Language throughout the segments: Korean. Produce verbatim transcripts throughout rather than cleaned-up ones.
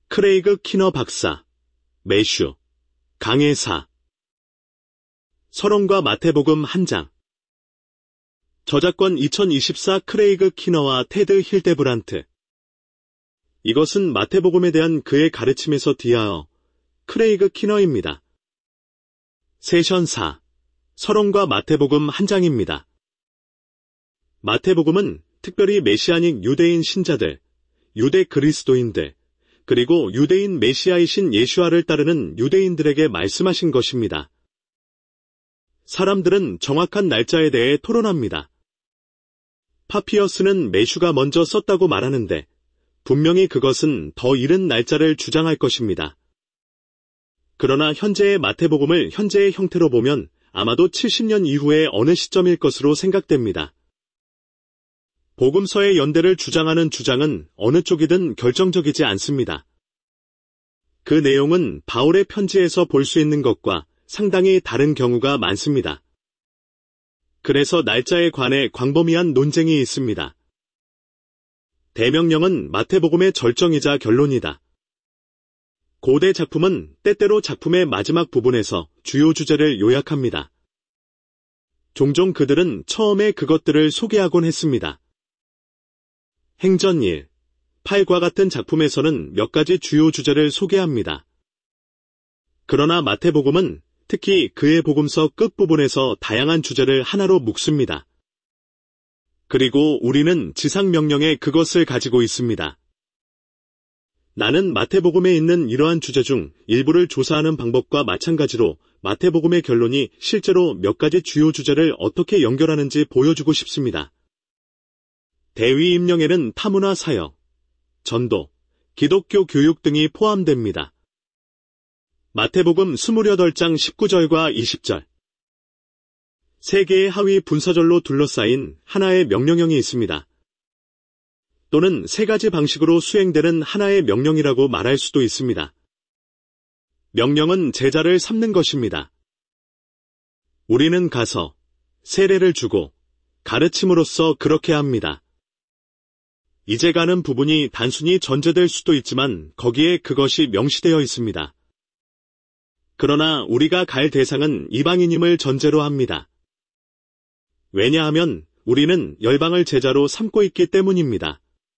크레이그 키너 박사, 매슈, 강해사. 서론과 마태복음 한 장. 저작권 이천이십사 크레이그 키너와 테드 힐데브란트. 이것은 마태복음에 대한 그의 가르침에서 디하어 크레이그 키너입니다. 세션 사. 서론과 마태복음 한 장입니다. 마태복음은 특별히 메시아닉 유대인 신자들, 유대 그리스도인들, 그리고 유대인 메시아이신 예수아를 따르는 유대인들에게 말씀하신 것입니다. 사람들은 정확한 날짜에 대해 토론합니다. 파피어스는 매슈가 먼저 썼다고 말하는데 분명히 그것은 더 이른 날짜를 주장할 것입니다. 그러나 현재의 마태복음을 현재의 형태로 보면 아마도 칠십 년 이후의 어느 시점일 것으로 생각됩니다. 복음서의 연대를 주장하는 주장은 어느 쪽이든 결정적이지 않습니다. 그 내용은 바울의 편지에서 볼 수 있는 것과 상당히 다른 경우가 많습니다. 그래서 날짜에 관해 광범위한 논쟁이 있습니다. 대명령은 마태복음의 절정이자 결론이다. 고대 작품은 때때로 작품의 마지막 부분에서 주요 주제를 요약합니다. 종종 그들은 처음에 그것들을 소개하곤 했습니다. 행전 일, 팔과 같은 작품에서는 몇 가지 주요 주제를 소개합니다. 그러나 마태복음은 특히 그의 복음서 끝부분에서 다양한 주제를 하나로 묶습니다. 그리고 우리는 지상명령에 그것을 가지고 있습니다. 나는 마태복음에 있는 이러한 주제 중 일부를 조사하는 방법과 마찬가지로 마태복음의 결론이 실제로 몇 가지 주요 주제를 어떻게 연결하는지 보여주고 싶습니다. 대위 임령에는 타문화 사역, 전도, 기독교 교육 등이 포함됩니다. 마태복음 이십팔 장 십구 절과 이십 절. 세 개의 하위 분서절로 둘러싸인 하나의 명령형이 있습니다. 또는 세 가지 방식으로 수행되는 하나의 명령이라고 말할 수도 있습니다. 명령은 제자를 삼는 것입니다. 우리는 가서 세례를 주고 가르침으로써 그렇게 합니다. 이제 가는 부분이 단순히 전제될 수도 있지만 거기에 그것이 명시되어 있습니다. 그러나 우리가 갈 대상은 이방인임을 전제로 합니다. 왜냐하면 우리는 열방을 제자로 삼고 있기 때문입니다.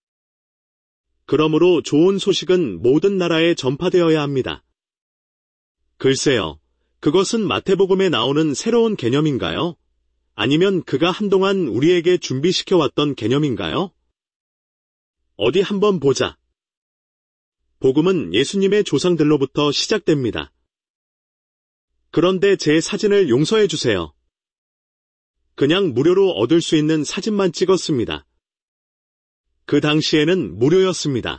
그러므로 좋은 소식은 모든 나라에 전파되어야 합니다. 글쎄요, 그것은 마태복음에 나오는 새로운 개념인가요? 아니면 그가 한동안 우리에게 준비시켜왔던 개념인가요? 어디 한번 보자. 복음은 예수님의 조상들로부터 시작됩니다. 그런데 제 사진을 용서해 주세요. 그냥 무료로 얻을 수 있는 사진만 찍었습니다. 그 당시에는 무료였습니다.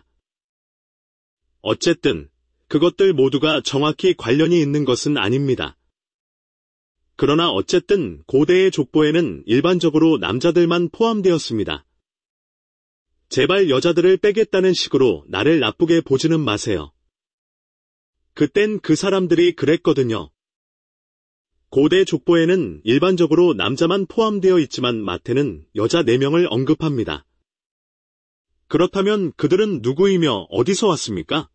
어쨌든 그것들 모두가 정확히 관련이 있는 것은 아닙니다. 그러나 어쨌든 고대의 족보에는 일반적으로 남자들만 포함되었습니다. 제발 여자들을 빼겠다는 식으로 나를 나쁘게 보지는 마세요. 그땐 그 사람들이 그랬거든요. 고대 족보에는 일반적으로 남자만 포함되어 있지만 마태는 여자 네 명을 언급합니다. 그렇다면 그들은 누구이며 어디서 왔습니까?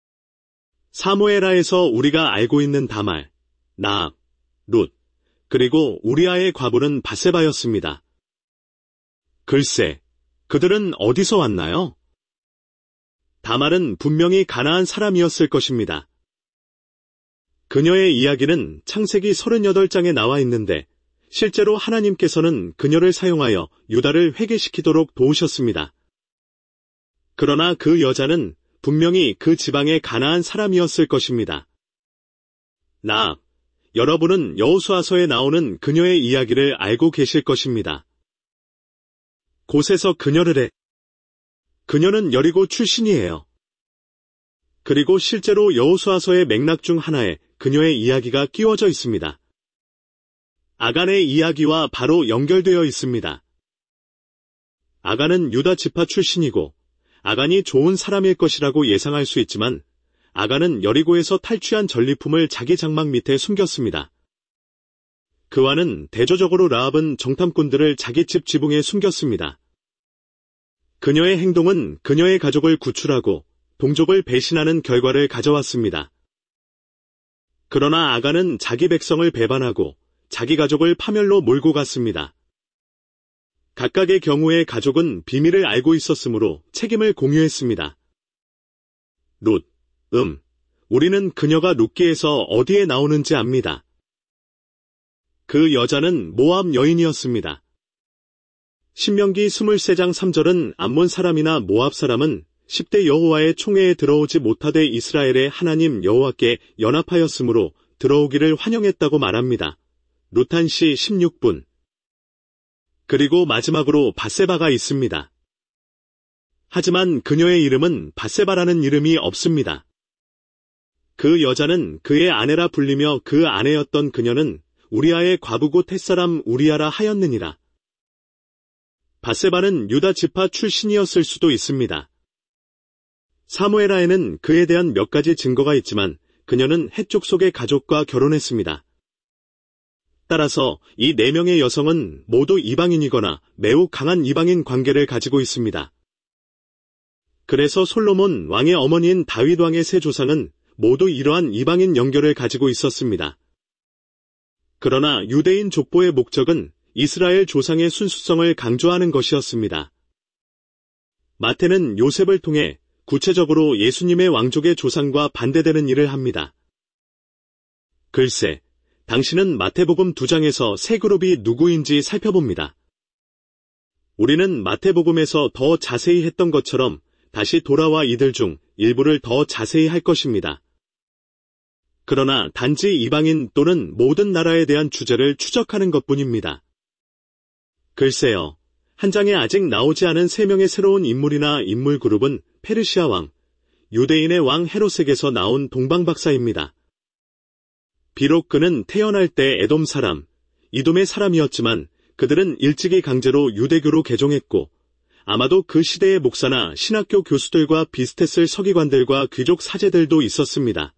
사무엘하에서 우리가 알고 있는 다말, 나압, 룻, 그리고 우리아의 과부는 바세바였습니다. 글쎄, 그들은 어디서 왔나요? 다말은 분명히 가나안 사람이었을 것입니다. 그녀의 이야기는 창세기 서른여덟 장에 나와 있는데 실제로 하나님께서는 그녀를 사용하여 유다를 회개시키도록 도우셨습니다. 그러나 그 여자는 분명히 그 지방의 가나안 사람이었을 것입니다. 나압, 여러분은 여호수아서에 나오는 그녀의 이야기를 알고 계실 것입니다. 곳에서 그녀를 해. 그녀는 여리고 출신이에요. 그리고 실제로 여호수아서의 맥락 중 하나에 그녀의 이야기가 끼워져 있습니다. 아간의 이야기와 바로 연결되어 있습니다. 아간은 유다 지파 출신이고 아간이 좋은 사람일 것이라고 예상할 수 있지만 아간은 여리고에서 탈취한 전리품을 자기 장막 밑에 숨겼습니다. 그와는 대조적으로 라합은 정탐꾼들을 자기 집 지붕에 숨겼습니다. 그녀의 행동은 그녀의 가족을 구출하고 동족을 배신하는 결과를 가져왔습니다. 그러나 아간은 자기 백성을 배반하고 자기 가족을 파멸로 몰고 갔습니다. 각각의 경우에 가족은 비밀을 알고 있었으므로 책임을 공유했습니다. 룻, 음, 우리는 그녀가 룻기에서 어디에 나오는지 압니다. 그 여자는 모압 여인이었습니다. 신명기 이십삼 장 삼 절은 암몬 사람이나 모압 사람은 십 대 여호와의 총회에 들어오지 못하되 이스라엘의 하나님 여호와께 연합하였으므로 들어오기를 환영했다고 말합니다. 룻한시 십육 분. 그리고 마지막으로 밧세바가 있습니다. 하지만 그녀의 이름은 밧세바라는 이름이 없습니다. 그 여자는 그의 아내라 불리며 그 아내였던 그녀는 우리아의 과부고 텟사람 우리아라 하였느니라. 밧세바는 유다 지파 출신이었을 수도 있습니다. 사무엘하에는 그에 대한 몇 가지 증거가 있지만 그녀는 헷 족속의 가족과 결혼했습니다. 따라서 이 네 명의 여성은 모두 이방인이거나 매우 강한 이방인 관계를 가지고 있습니다. 그래서 솔로몬 왕의 어머니인 다윗 왕의 세 조상은 모두 이러한 이방인 연결을 가지고 있었습니다. 그러나 유대인 족보의 목적은 이스라엘 조상의 순수성을 강조하는 것이었습니다. 마태는 요셉을 통해 구체적으로 예수님의 왕족의 조상과 반대되는 일을 합니다. 글쎄, 당신은 마태복음 두 장에서 세 그룹이 누구인지 살펴봅니다. 우리는 마태복음에서 더 자세히 했던 것처럼 다시 돌아와 이들 중 일부를 더 자세히 할 것입니다. 그러나 단지 이방인 또는 모든 나라에 대한 주제를 추적하는 것뿐입니다. 글쎄요, 한 장에 아직 나오지 않은 세 명의 새로운 인물이나 인물 그룹은 페르시아 왕, 유대인의 왕 헤롯에게서 나온 동방박사입니다. 비록 그는 태어날 때 에돔 사람, 이돔의 사람이었지만 그들은 일찍이 강제로 유대교로 개종했고 아마도 그 시대의 목사나 신학교 교수들과 비슷했을 서기관들과 귀족 사제들도 있었습니다.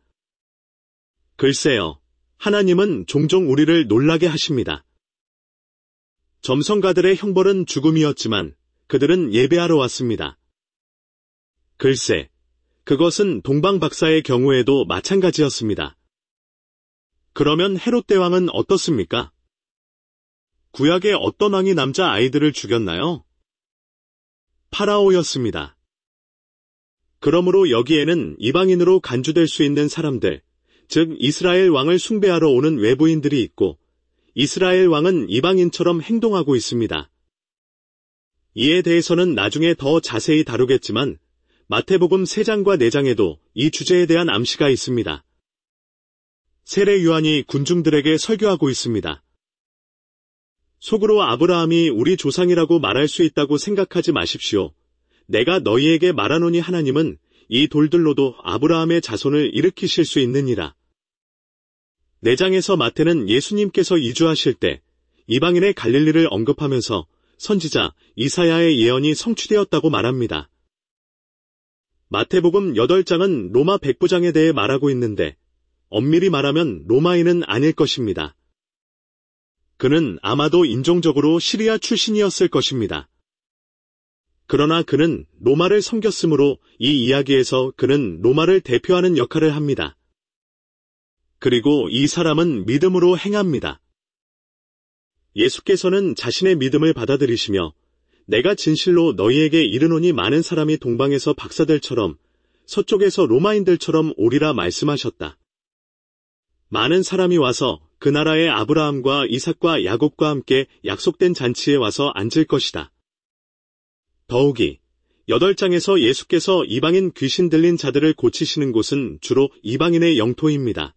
글쎄요, 하나님은 종종 우리를 놀라게 하십니다. 점성가들의 형벌은 죽음이었지만 그들은 예배하러 왔습니다. 글쎄, 그것은 동방박사의 경우에도 마찬가지였습니다. 그러면 헤롯 대왕은 어떻습니까? 구약의 어떤 왕이 남자 아이들을 죽였나요? 파라오였습니다. 그러므로 여기에는 이방인으로 간주될 수 있는 사람들, 즉 이스라엘 왕을 숭배하러 오는 외부인들이 있고 이스라엘 왕은 이방인처럼 행동하고 있습니다. 이에 대해서는 나중에 더 자세히 다루겠지만 마태복음 세 장과 네 장에도 이 주제에 대한 암시가 있습니다. 세례 요한이 군중들에게 설교하고 있습니다. 속으로 아브라함이 우리 조상이라고 말할 수 있다고 생각하지 마십시오. 내가 너희에게 말하노니 하나님은 이 돌들로도 아브라함의 자손을 일으키실 수 있느니라. 네 장에서 마태는 예수님께서 이주하실 때 이방인의 갈릴리를 언급하면서 선지자 이사야의 예언이 성취되었다고 말합니다. 마태복음 여덟 장은 로마 백부장에 대해 말하고 있는데 엄밀히 말하면 로마인은 아닐 것입니다. 그는 아마도 인종적으로 시리아 출신이었을 것입니다. 그러나 그는 로마를 섬겼으므로 이 이야기에서 그는 로마를 대표하는 역할을 합니다. 그리고 이 사람은 믿음으로 행합니다. 예수께서는 자신의 믿음을 받아들이시며 내가 진실로 너희에게 이르노니 많은 사람이 동방에서 박사들처럼 서쪽에서 로마인들처럼 오리라 말씀하셨다. 많은 사람이 와서 그 나라의 아브라함과 이삭과 야곱과 함께 약속된 잔치에 와서 앉을 것이다. 더욱이 여덟 장에서 예수께서 이방인 귀신 들린 자들을 고치시는 곳은 주로 이방인의 영토입니다.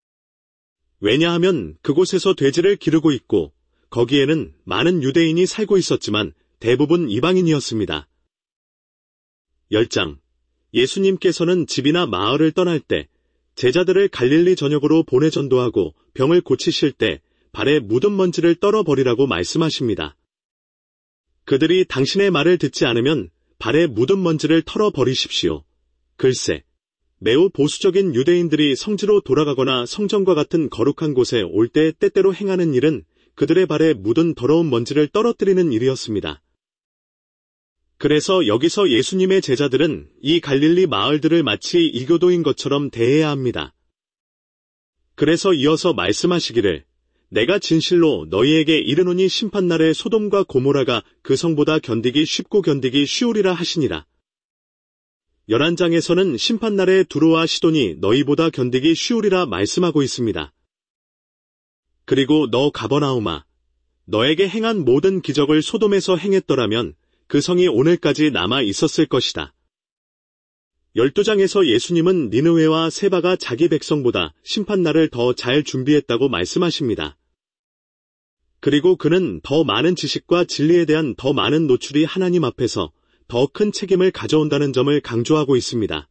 왜냐하면 그곳에서 돼지를 기르고 있고 거기에는 많은 유대인이 살고 있었지만 대부분 이방인이었습니다. 열 장. 예수님께서는 집이나 마을을 떠날 때 제자들을 갈릴리 전역으로 보내 전도하고 병을 고치실 때 발에 묻은 먼지를 떨어버리라고 말씀하십니다. 그들이 당신의 말을 듣지 않으면 발에 묻은 먼지를 털어버리십시오. 글쎄, 매우 보수적인 유대인들이 성지로 돌아가거나 성전과 같은 거룩한 곳에 올 때 때때로 행하는 일은 그들의 발에 묻은 더러운 먼지를 떨어뜨리는 일이었습니다. 그래서 여기서 예수님의 제자들은 이 갈릴리 마을들을 마치 이교도인 것처럼 대해야 합니다. 그래서 이어서 말씀하시기를 내가 진실로 너희에게 이르노니 심판날에 소돔과 고모라가 그 성보다 견디기 쉽고 견디기 쉬우리라 하시니라. 열한 장에서는 심판날에 두로와 시돈이 너희보다 견디기 쉬우리라 말씀하고 있습니다. 그리고 너 가버나움아, 너에게 행한 모든 기적을 소돔에서 행했더라면 그 성이 오늘까지 남아 있었을 것이다. 열두 장에서 예수님은 니느웨와 세바가 자기 백성보다 심판날을 더 잘 준비했다고 말씀하십니다. 그리고 그는 더 많은 지식과 진리에 대한 더 많은 노출이 하나님 앞에서 더 큰 책임을 가져온다는 점을 강조하고 있습니다.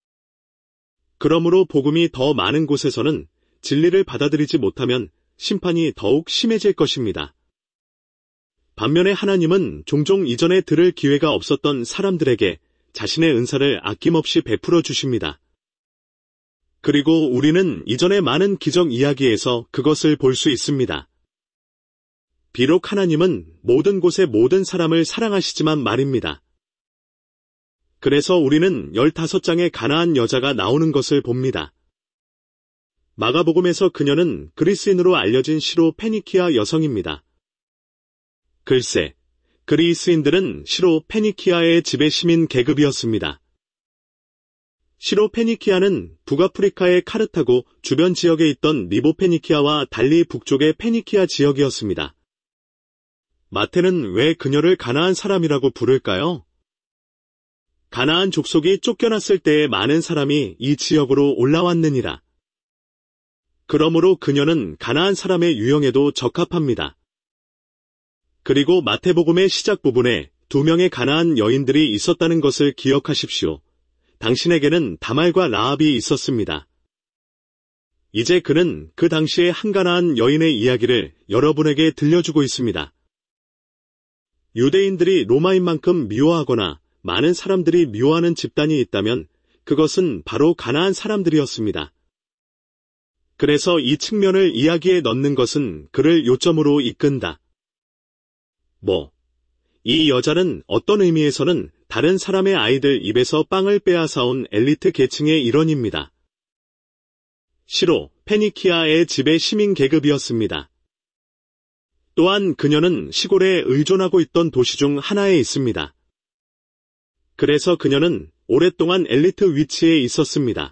그러므로 복음이 더 많은 곳에서는 진리를 받아들이지 못하면 심판이 더욱 심해질 것입니다. 반면에 하나님은 종종 이전에 들을 기회가 없었던 사람들에게 자신의 은사를 아낌없이 베풀어 주십니다. 그리고 우리는 이전의 많은 기적 이야기에서 그것을 볼 수 있습니다. 비록 하나님은 모든 곳의 모든 사람을 사랑하시지만 말입니다. 그래서 우리는 열다섯 장의 가나안 여자가 나오는 것을 봅니다. 마가복음에서 그녀는 그리스인으로 알려진 시로 페니키아 여성입니다. 글쎄, 그리스인들은 시로 페니키아의 지배 시민 계급이었습니다. 시로 페니키아는 북아프리카의 카르타고 주변 지역에 있던 리보 페니키아와 달리 북쪽의 페니키아 지역이었습니다. 마태는 왜 그녀를 가나안 사람이라고 부를까요? 가나안 족속이 쫓겨났을 때에 많은 사람이 이 지역으로 올라왔느니라. 그러므로 그녀는 가나안 사람의 유형에도 적합합니다. 그리고 마태복음의 시작 부분에 두 명의 가나안 여인들이 있었다는 것을 기억하십시오. 당신에게는 다말과 라합이 있었습니다. 이제 그는 그 당시의 한 가나안 여인의 이야기를 여러분에게 들려주고 있습니다. 유대인들이 로마인만큼 미워하거나 많은 사람들이 미워하는 집단이 있다면 그것은 바로 가나안 사람들이었습니다. 그래서 이 측면을 이야기에 넣는 것은 그를 요점으로 이끈다. 뭐, 이 여자는 어떤 의미에서는 다른 사람의 아이들 입에서 빵을 빼앗아온 엘리트 계층의 일원입니다. 시로 페니키아의 지배 시민 계급이었습니다. 또한 그녀는 시골에 의존하고 있던 도시 중 하나에 있습니다. 그래서 그녀는 오랫동안 엘리트 위치에 있었습니다.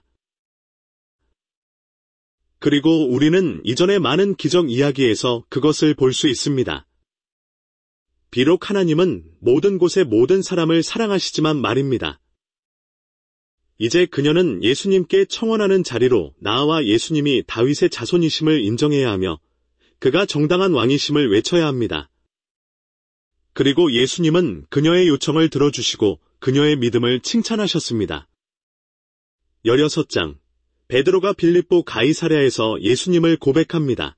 그리고 우리는 이전의 많은 기적 이야기에서 그것을 볼 수 있습니다. 비록 하나님은 모든 곳의 모든 사람을 사랑하시지만 말입니다. 이제 그녀는 예수님께 청원하는 자리로 나아와 예수님이 다윗의 자손이심을 인정해야 하며 그가 정당한 왕이심을 외쳐야 합니다. 그리고 예수님은 그녀의 요청을 들어주시고 그녀의 믿음을 칭찬하셨습니다. 열여섯 장, 베드로가 빌립보 가이사랴에서 예수님을 고백합니다.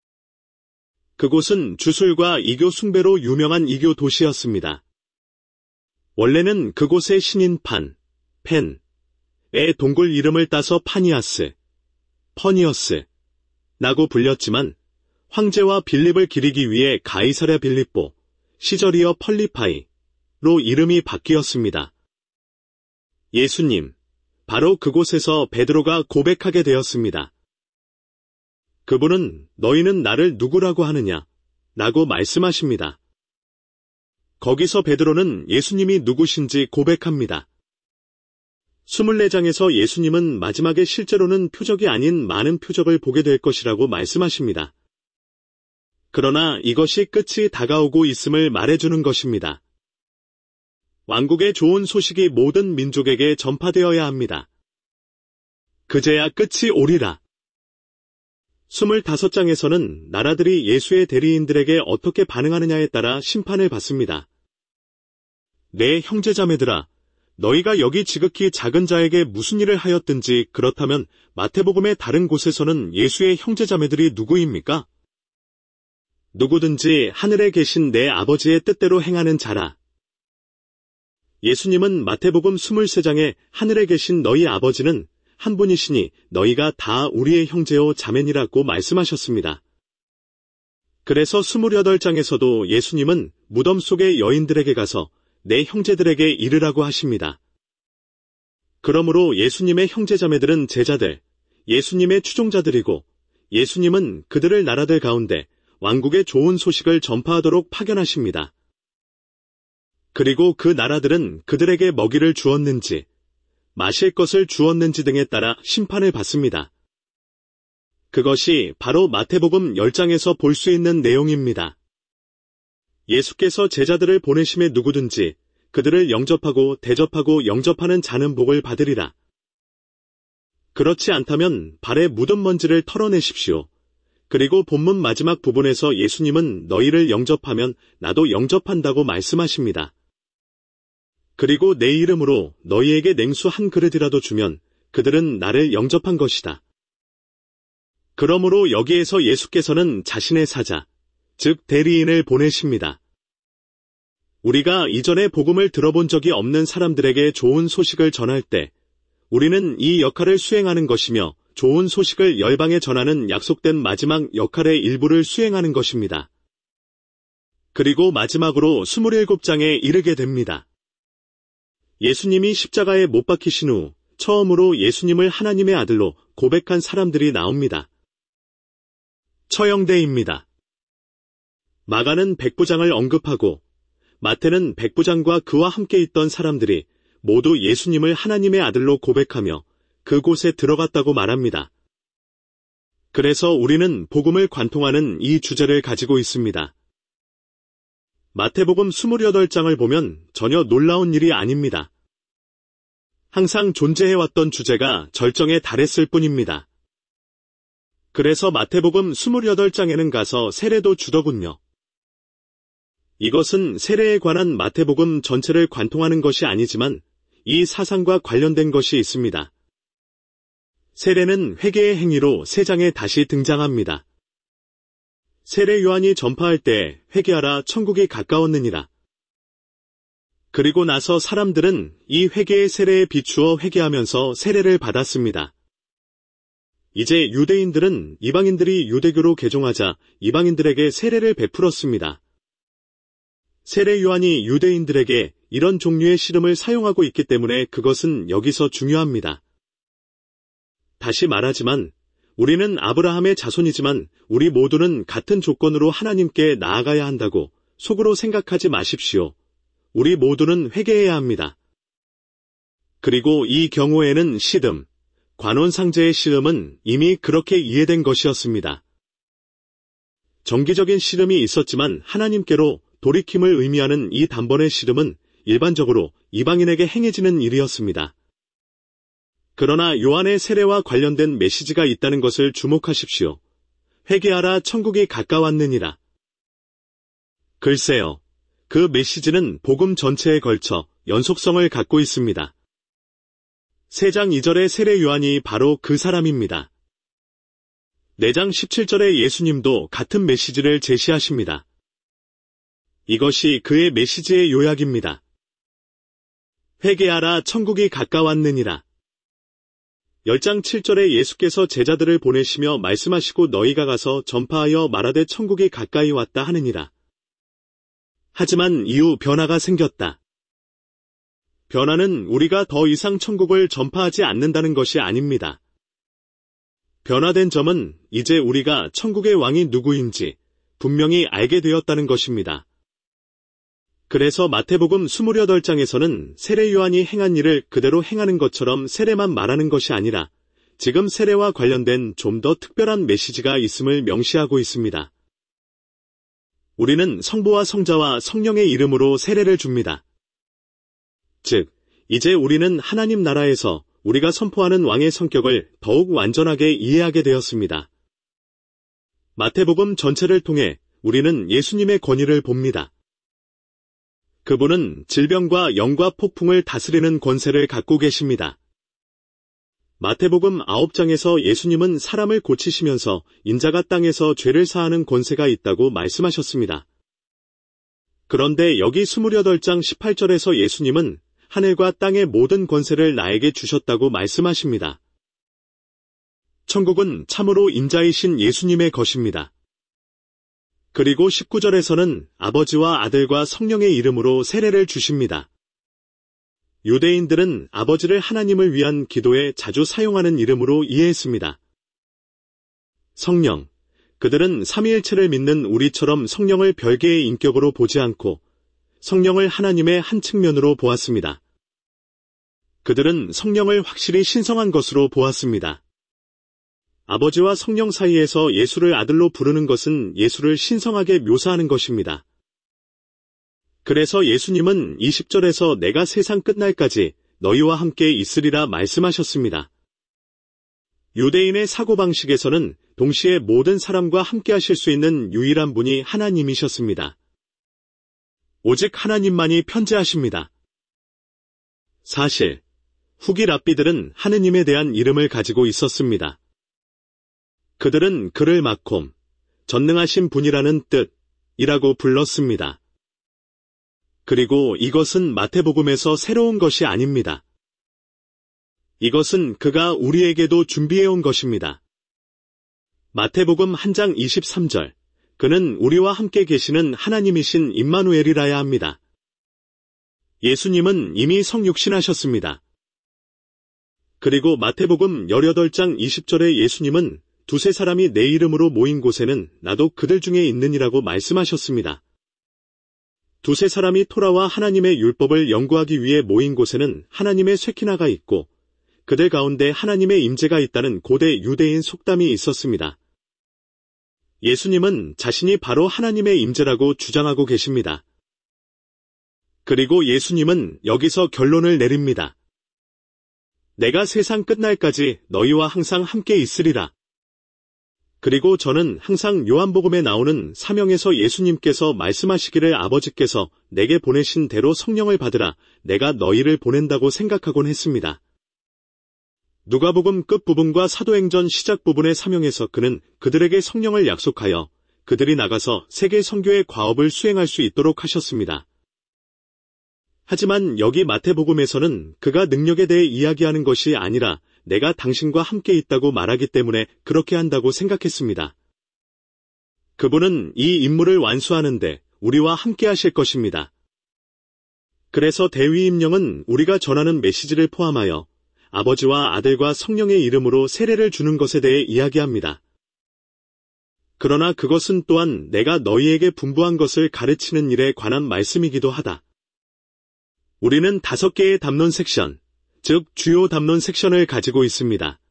그곳은 주술과 이교 숭배로 유명한 이교 도시였습니다. 원래는 그곳의 신인 판, 펜, 의 동굴 이름을 따서 파니아스, 퍼니어스, 라고 불렸지만 황제와 빌립을 기리기 위해 가이사랴 빌립보, 시저리어 펄리파이로 이름이 바뀌었습니다. 예수님, 바로 그곳에서 베드로가 고백하게 되었습니다. 그분은 너희는 나를 누구라고 하느냐? 라고 말씀하십니다. 거기서 베드로는 예수님이 누구신지 고백합니다. 이십사 장에서 예수님은 마지막에 실제로는 표적이 아닌 많은 표적을 보게 될 것이라고 말씀하십니다. 그러나 이것이 끝이 다가오고 있음을 말해주는 것입니다. 왕국의 좋은 소식이 모든 민족에게 전파되어야 합니다. 그제야 끝이 오리라. 이십오 장에서는 나라들이 예수의 대리인들에게 어떻게 반응하느냐에 따라 심판을 받습니다. 내 형제자매들아, 너희가 여기 지극히 작은 자에게 무슨 일을 하였든지 그렇다면 마태복음의 다른 곳에서는 예수의 형제자매들이 누구입니까? 누구든지 하늘에 계신 내 아버지의 뜻대로 행하는 자라. 예수님은 마태복음 이십삼 장에 하늘에 계신 너희 아버지는 한 분이시니 너희가 다 우리의 형제요 자매니라고 말씀하셨습니다. 그래서 이십팔 장에서도 예수님은 무덤 속의 여인들에게 가서 내 형제들에게 이르라고 하십니다. 그러므로 예수님의 형제자매들은 제자들, 예수님의 추종자들이고 예수님은 그들을 나라들 가운데 왕국의 좋은 소식을 전파하도록 파견하십니다. 그리고 그 나라들은 그들에게 먹이를 주었는지, 마실 것을 주었는지 등에 따라 심판을 받습니다. 그것이 바로 마태복음 십 장에서 볼 수 있는 내용입니다. 예수께서 제자들을 보내심에 누구든지 그들을 영접하고 대접하고 영접하는 자는 복을 받으리라. 그렇지 않다면 발에 묻은 먼지를 털어내십시오. 그리고 본문 마지막 부분에서 예수님은 너희를 영접하면 나도 영접한다고 말씀하십니다. 그리고 내 이름으로 너희에게 냉수 한 그릇이라도 주면 그들은 나를 영접한 것이다. 그러므로 여기에서 예수께서는 자신의 사자, 즉 대리인을 보내십니다. 우리가 이전에 복음을 들어본 적이 없는 사람들에게 좋은 소식을 전할 때 우리는 이 역할을 수행하는 것이며 좋은 소식을 열방에 전하는 약속된 마지막 역할의 일부를 수행하는 것입니다. 그리고 마지막으로 이십칠 장에 이르게 됩니다. 예수님이 십자가에 못 박히신 후 처음으로 예수님을 하나님의 아들로 고백한 사람들이 나옵니다. 처형대입니다. 마가는 백부장을 언급하고 마태는 백부장과 그와 함께 있던 사람들이 모두 예수님을 하나님의 아들로 고백하며 그곳에 들어갔다고 말합니다. 그래서 우리는 복음을 관통하는 이 주제를 가지고 있습니다. 마태복음 이십팔 장을 보면 전혀 놀라운 일이 아닙니다. 항상 존재해왔던 주제가 절정에 달했을 뿐입니다. 그래서 마태복음 이십팔 장에는 가서 세례도 주더군요. 이것은 세례에 관한 마태복음 전체를 관통하는 것이 아니지만 이 사상과 관련된 것이 있습니다. 세례는 회개의 행위로 세 장에 다시 등장합니다. 세례 요한이 전파할 때 회개하라 천국이 가까웠느니라. 그리고 나서 사람들은 이 회개의 세례에 비추어 회개하면서 세례를 받았습니다. 이제 유대인들은 이방인들이 유대교로 개종하자 이방인들에게 세례를 베풀었습니다. 세례 요한이 유대인들에게 이런 종류의 씨름을 사용하고 있기 때문에 그것은 여기서 중요합니다. 다시 말하지만 우리는 아브라함의 자손이지만 우리 모두는 같은 조건으로 하나님께 나아가야 한다고 속으로 생각하지 마십시오. 우리 모두는 회개해야 합니다. 그리고 이 경우에는 씨름, 관원상제의 씨름은 이미 그렇게 이해된 것이었습니다. 정기적인 씨름이 있었지만 하나님께로 돌이킴을 의미하는 이 단번의 씨름은 일반적으로 이방인에게 행해지는 일이었습니다. 그러나 요한의 세례와 관련된 메시지가 있다는 것을 주목하십시오. 회개하라 천국이 가까웠느니라. 글쎄요. 그 메시지는 복음 전체에 걸쳐 연속성을 갖고 있습니다. 세 장 이 절의 세례 요한이 바로 그 사람입니다. 네 장 십칠 절의 예수님도 같은 메시지를 제시하십니다. 이것이 그의 메시지의 요약입니다. 회개하라 천국이 가까웠느니라. 십 장 칠 절에 예수께서 제자들을 보내시며 말씀하시고 너희가 가서 전파하여 말하되 천국이 가까이 왔다 하느니라. 하지만 이후 변화가 생겼다. 변화는 우리가 더 이상 천국을 전파하지 않는다는 것이 아닙니다. 변화된 점은 이제 우리가 천국의 왕이 누구인지 분명히 알게 되었다는 것입니다. 그래서 마태복음 이십팔 장에서는 세례 요한이 행한 일을 그대로 행하는 것처럼 세례만 말하는 것이 아니라 지금 세례와 관련된 좀 더 특별한 메시지가 있음을 명시하고 있습니다. 우리는 성부와 성자와 성령의 이름으로 세례를 줍니다. 즉, 이제 우리는 하나님 나라에서 우리가 선포하는 왕의 성격을 더욱 완전하게 이해하게 되었습니다. 마태복음 전체를 통해 우리는 예수님의 권위를 봅니다. 그분은 질병과 영과 폭풍을 다스리는 권세를 갖고 계십니다. 마태복음 아홉 장에서 예수님은 사람을 고치시면서 인자가 땅에서 죄를 사하는 권세가 있다고 말씀하셨습니다. 그런데 여기 이십팔 장 십팔 절에서 예수님은 하늘과 땅의 모든 권세를 나에게 주셨다고 말씀하십니다. 천국은 참으로 인자이신 예수님의 것입니다. 그리고 십구 절에서는 아버지와 아들과 성령의 이름으로 세례를 주십니다. 유대인들은 아버지를 하나님을 위한 기도에 자주 사용하는 이름으로 이해했습니다. 성령, 그들은 삼위일체를 믿는 우리처럼 성령을 별개의 인격으로 보지 않고 성령을 하나님의 한 측면으로 보았습니다. 그들은 성령을 확실히 신성한 것으로 보았습니다. 아버지와 성령 사이에서 예수를 아들로 부르는 것은 예수를 신성하게 묘사하는 것입니다. 그래서 예수님은 이십 절에서 내가 세상 끝날까지 너희와 함께 있으리라 말씀하셨습니다. 유대인의 사고방식에서는 동시에 모든 사람과 함께 하실 수 있는 유일한 분이 하나님이셨습니다. 오직 하나님만이 편재하십니다. 사실, 후기 랍비들은 하느님에 대한 이름을 가지고 있었습니다. 그들은 그를 마콤, 전능하신 분이라는 뜻이라고 불렀습니다. 그리고 이것은 마태복음에서 새로운 것이 아닙니다. 이것은 그가 우리에게도 준비해온 것입니다. 마태복음 한 장 이십삼 절, 그는 우리와 함께 계시는 하나님이신 임마누엘이라야 합니다. 예수님은 이미 성육신하셨습니다. 그리고 마태복음 십팔 장 이십 절에 예수님은 두세 사람이 내 이름으로 모인 곳에는 나도 그들 중에 있느니라고 말씀하셨습니다. 두세 사람이 토라와 하나님의 율법을 연구하기 위해 모인 곳에는 하나님의 쉐키나가 있고 그들 가운데 하나님의 임재가 있다는 고대 유대인 속담이 있었습니다. 예수님은 자신이 바로 하나님의 임재라고 주장하고 계십니다. 그리고 예수님은 여기서 결론을 내립니다. 내가 세상 끝날까지 너희와 항상 함께 있으리라. 그리고 저는 항상 요한복음에 나오는 사명에서 예수님께서 말씀하시기를 아버지께서 내게 보내신 대로 성령을 받으라, 내가 너희를 보낸다고 생각하곤 했습니다. 누가복음 끝부분과 사도행전 시작 부분의 사명에서 그는 그들에게 성령을 약속하여 그들이 나가서 세계 선교의 과업을 수행할 수 있도록 하셨습니다. 하지만 여기 마태복음에서는 그가 능력에 대해 이야기하는 것이 아니라 내가 당신과 함께 있다고 말하기 때문에 그렇게 한다고 생각했습니다. 그분은 이 임무를 완수하는데 우리와 함께 하실 것입니다. 그래서 대위임령은 우리가 전하는 메시지를 포함하여 아버지와 아들과 성령의 이름으로 세례를 주는 것에 대해 이야기합니다. 그러나 그것은 또한 내가 너희에게 분부한 것을 가르치는 일에 관한 말씀이기도 하다. 우리는 다섯 개의 담론 섹션, 즉 주요 담론 섹션을 가지고 있습니다.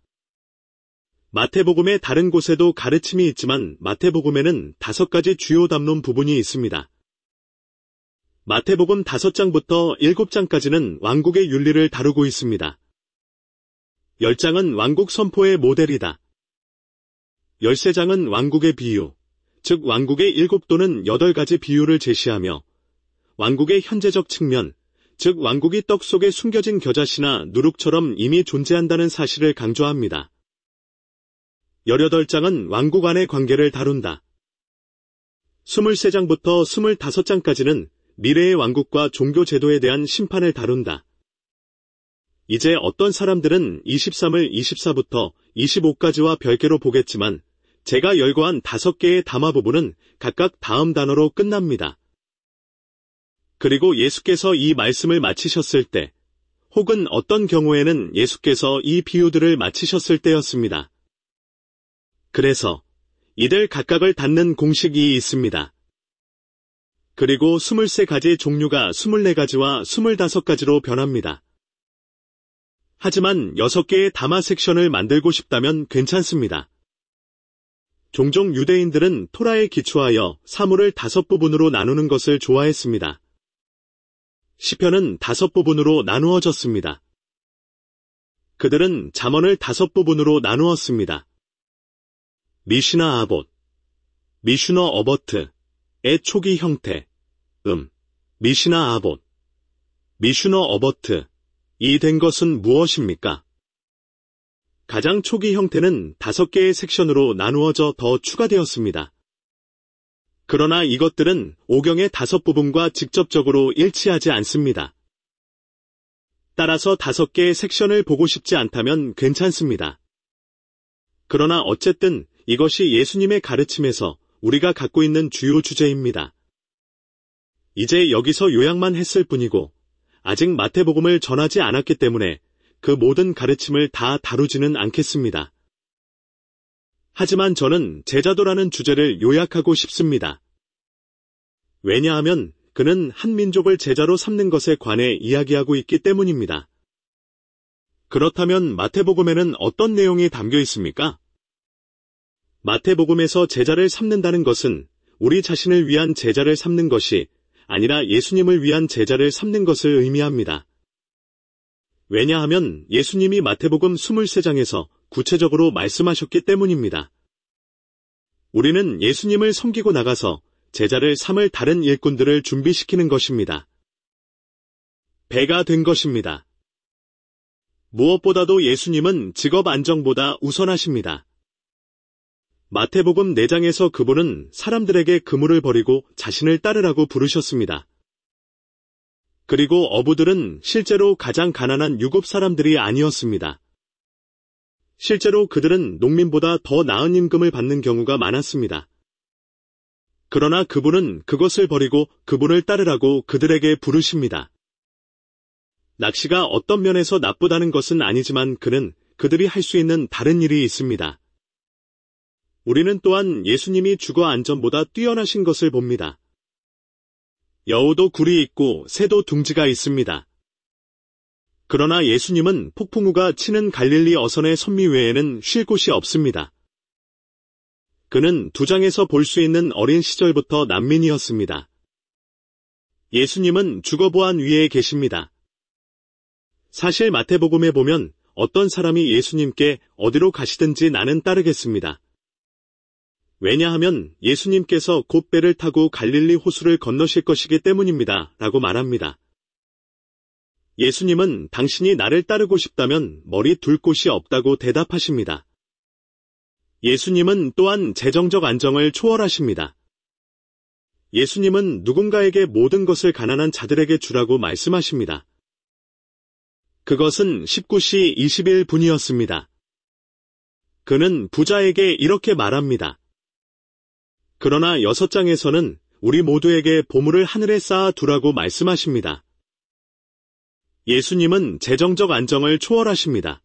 마태복음의 다른 곳에도 가르침이 있지만 마태복음에는 다섯 가지 주요 담론 부분이 있습니다. 마태복음 다섯 장부터 일곱 장까지는 왕국의 윤리를 다루고 있습니다. 열 장은 왕국 선포의 모델이다. 열세 장은 왕국의 비유, 즉 왕국의 일곱 또는 여덟 가지 비유를 제시하며 왕국의 현재적 측면, 즉 왕국이 떡 속에 숨겨진 겨자씨나 누룩처럼 이미 존재한다는 사실을 강조합니다. 열여덟 장은 왕국 안의 관계를 다룬다. 스물세 장부터 스물다섯 장까지는 미래의 왕국과 종교 제도에 대한 심판을 다룬다. 이제 어떤 사람들은 이십삼을 이십사부터 이십오까지와 별개로 보겠지만 제가 열거한 다섯 개의 담화 부분은 각각 다음 단어로 끝납니다. 그리고 예수께서 이 말씀을 마치셨을 때, 혹은 어떤 경우에는 예수께서 이 비유들을 마치셨을 때였습니다. 그래서 이들 각각을 닫는 공식이 있습니다. 그리고 스물세 가지 종류가 스물네 가지와 스물다섯 가지로 변합니다. 하지만 여섯 개의 담화 섹션을 만들고 싶다면 괜찮습니다. 종종 유대인들은 토라에 기초하여 사물을 다섯 부분으로 나누는 것을 좋아했습니다. 시편은 다섯 부분으로 나누어졌습니다. 그들은 잠언을 다섯 부분으로 나누었습니다. 미시나 아봇, 미슈너 어버트의 초기 형태, 음, 미시나 아봇, 미슈너 어버트, 이 된 것은 무엇입니까? 가장 초기 형태는 다섯 개의 섹션으로 나누어져 더 추가되었습니다. 그러나 이것들은 오경의 다섯 부분과 직접적으로 일치하지 않습니다. 따라서 다섯 개의 섹션을 보고 싶지 않다면 괜찮습니다. 그러나 어쨌든 이것이 예수님의 가르침에서 우리가 갖고 있는 주요 주제입니다. 이제 여기서 요약만 했을 뿐이고 아직 마태복음을 전하지 않았기 때문에 그 모든 가르침을 다 다루지는 않겠습니다. 하지만 저는 제자도라는 주제를 요약하고 싶습니다. 왜냐하면 그는 한 민족을 제자로 삼는 것에 관해 이야기하고 있기 때문입니다. 그렇다면 마태복음에는 어떤 내용이 담겨 있습니까? 마태복음에서 제자를 삼는다는 것은 우리 자신을 위한 제자를 삼는 것이 아니라 예수님을 위한 제자를 삼는 것을 의미합니다. 왜냐하면 예수님이 마태복음 이십삼 장에서 구체적으로 말씀하셨기 때문입니다. 우리는 예수님을 섬기고 나가서 제자를 삼을 다른 일꾼들을 준비시키는 것입니다. 배가 된 것입니다. 무엇보다도 예수님은 직업 안정보다 우선하십니다. 마태복음 네 장에서 그분은 사람들에게 그물을 버리고 자신을 따르라고 부르셨습니다. 그리고 어부들은 실제로 가장 가난한 유급 사람들이 아니었습니다. 실제로 그들은 농민보다 더 나은 임금을 받는 경우가 많았습니다. 그러나 그분은 그것을 버리고 그분을 따르라고 그들에게 부르십니다. 낚시가 어떤 면에서 나쁘다는 것은 아니지만 그는 그들이 할 수 있는 다른 일이 있습니다. 우리는 또한 예수님이 주거 안전보다 뛰어나신 것을 봅니다. 여우도 굴이 있고 새도 둥지가 있습니다. 그러나 예수님은 폭풍우가 치는 갈릴리 어선의 선미 외에는 쉴 곳이 없습니다. 그는 두 장에서 볼 수 있는 어린 시절부터 난민이었습니다. 예수님은 주거보안 위에 계십니다. 사실 마태복음에 보면 어떤 사람이 예수님께 어디로 가시든지 나는 따르겠습니다. 왜냐하면 예수님께서 곧 배를 타고 갈릴리 호수를 건너실 것이기 때문입니다. 라고 말합니다. 예수님은 당신이 나를 따르고 싶다면 머리 둘 곳이 없다고 대답하십니다. 예수님은 또한 재정적 안정을 초월하십니다. 예수님은 누군가에게 모든 것을 가난한 자들에게 주라고 말씀하십니다. 그것은 십구 시 이십일 분이었습니다. 그는 부자에게 이렇게 말합니다. 그러나 여섯 장에서는 우리 모두에게 보물을 하늘에 쌓아 두라고 말씀하십니다. 예수님은 재정적 안정을 초월하십니다.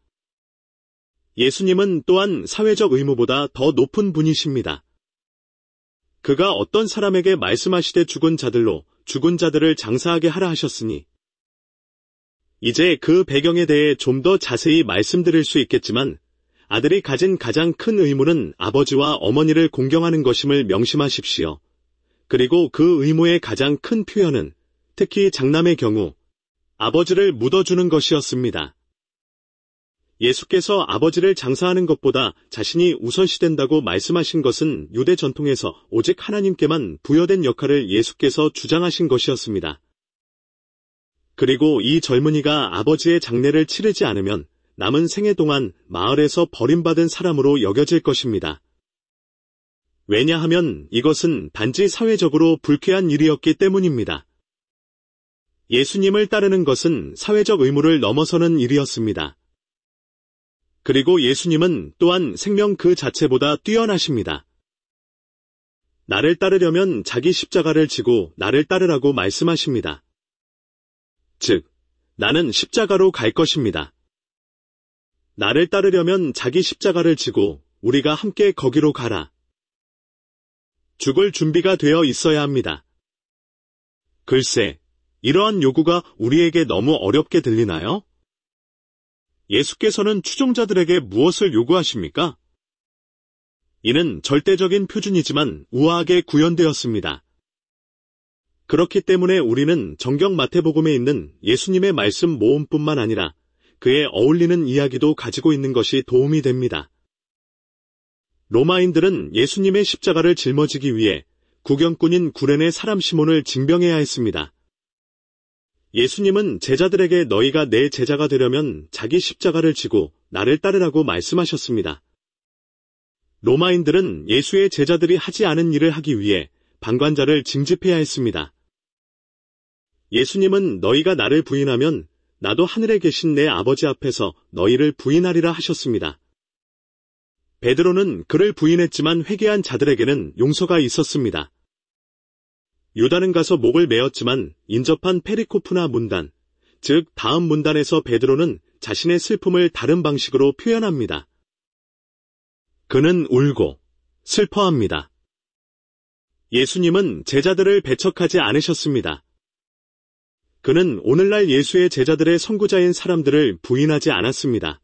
예수님은 또한 사회적 의무보다 더 높은 분이십니다. 그가 어떤 사람에게 말씀하시되 죽은 자들로 죽은 자들을 장사하게 하라 하셨으니 이제 그 배경에 대해 좀 더 자세히 말씀드릴 수 있겠지만 아들이 가진 가장 큰 의무는 아버지와 어머니를 공경하는 것임을 명심하십시오. 그리고 그 의무의 가장 큰 표현은 특히 장남의 경우 아버지를 묻어주는 것이었습니다. 예수께서 아버지를 장사하는 것보다 자신이 우선시된다고 말씀하신 것은 유대 전통에서 오직 하나님께만 부여된 역할을 예수께서 주장하신 것이었습니다. 그리고 이 젊은이가 아버지의 장례를 치르지 않으면 남은 생애 동안 마을에서 버림받은 사람으로 여겨질 것입니다. 왜냐하면 이것은 단지 사회적으로 불쾌한 일이었기 때문입니다. 예수님을 따르는 것은 사회적 의무를 넘어서는 일이었습니다. 그리고 예수님은 또한 생명 그 자체보다 뛰어나십니다. 나를 따르려면 자기 십자가를 지고 나를 따르라고 말씀하십니다. 즉, 나는 십자가로 갈 것입니다. 나를 따르려면 자기 십자가를 지고 우리가 함께 거기로 가라. 죽을 준비가 되어 있어야 합니다. 글쎄, 이러한 요구가 우리에게 너무 어렵게 들리나요? 예수께서는 추종자들에게 무엇을 요구하십니까? 이는 절대적인 표준이지만 우아하게 구현되었습니다. 그렇기 때문에 우리는 정경 마태복음에 있는 예수님의 말씀 모음뿐만 아니라 그에 어울리는 이야기도 가지고 있는 것이 도움이 됩니다. 로마인들은 예수님의 십자가를 짊어지기 위해 구경꾼인 구레네 사람 시몬을 징병해야 했습니다. 예수님은 제자들에게 너희가 내 제자가 되려면 자기 십자가를 지고 나를 따르라고 말씀하셨습니다. 로마인들은 예수의 제자들이 하지 않은 일을 하기 위해 방관자를 징집해야 했습니다. 예수님은 너희가 나를 부인하면 나도 하늘에 계신 내 아버지 앞에서 너희를 부인하리라 하셨습니다. 베드로는 그를 부인했지만 회개한 자들에게는 용서가 있었습니다. 유다는 가서 목을 메었지만 인접한 페리코프나 문단, 즉 다음 문단에서 베드로는 자신의 슬픔을 다른 방식으로 표현합니다. 그는 울고 슬퍼합니다. 예수님은 제자들을 배척하지 않으셨습니다. 그는 오늘날 예수의 제자들의 선구자인 사람들을 부인하지 않았습니다.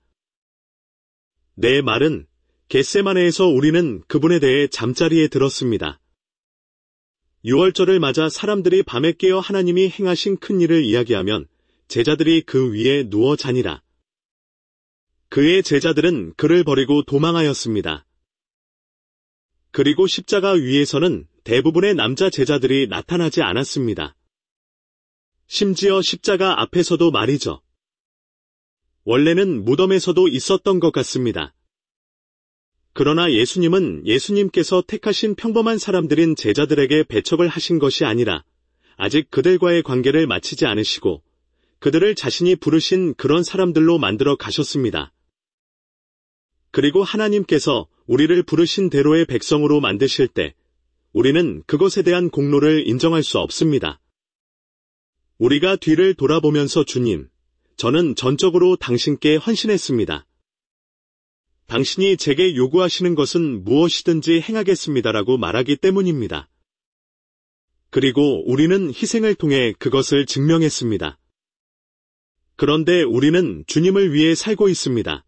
내 말은 겟세마네에서 우리는 그분에 대해 잠자리에 들었습니다. 유월절을 맞아 사람들이 밤에 깨어 하나님이 행하신 큰 일을 이야기하면 제자들이 그 위에 누워 자니라. 그의 제자들은 그를 버리고 도망하였습니다. 그리고 십자가 위에서는 대부분의 남자 제자들이 나타나지 않았습니다. 심지어 십자가 앞에서도 말이죠. 원래는 무덤에서도 있었던 것 같습니다. 그러나 예수님은 예수님께서 택하신 평범한 사람들인 제자들에게 배척을 하신 것이 아니라 아직 그들과의 관계를 마치지 않으시고 그들을 자신이 부르신 그런 사람들로 만들어 가셨습니다. 그리고 하나님께서 우리를 부르신 대로의 백성으로 만드실 때 우리는 그것에 대한 공로를 인정할 수 없습니다. 우리가 뒤를 돌아보면서 주님, 저는 전적으로 당신께 헌신했습니다. 당신이 제게 요구하시는 것은 무엇이든지 행하겠습니다라고 말하기 때문입니다. 그리고 우리는 희생을 통해 그것을 증명했습니다. 그런데 우리는 주님을 위해 살고 있습니다.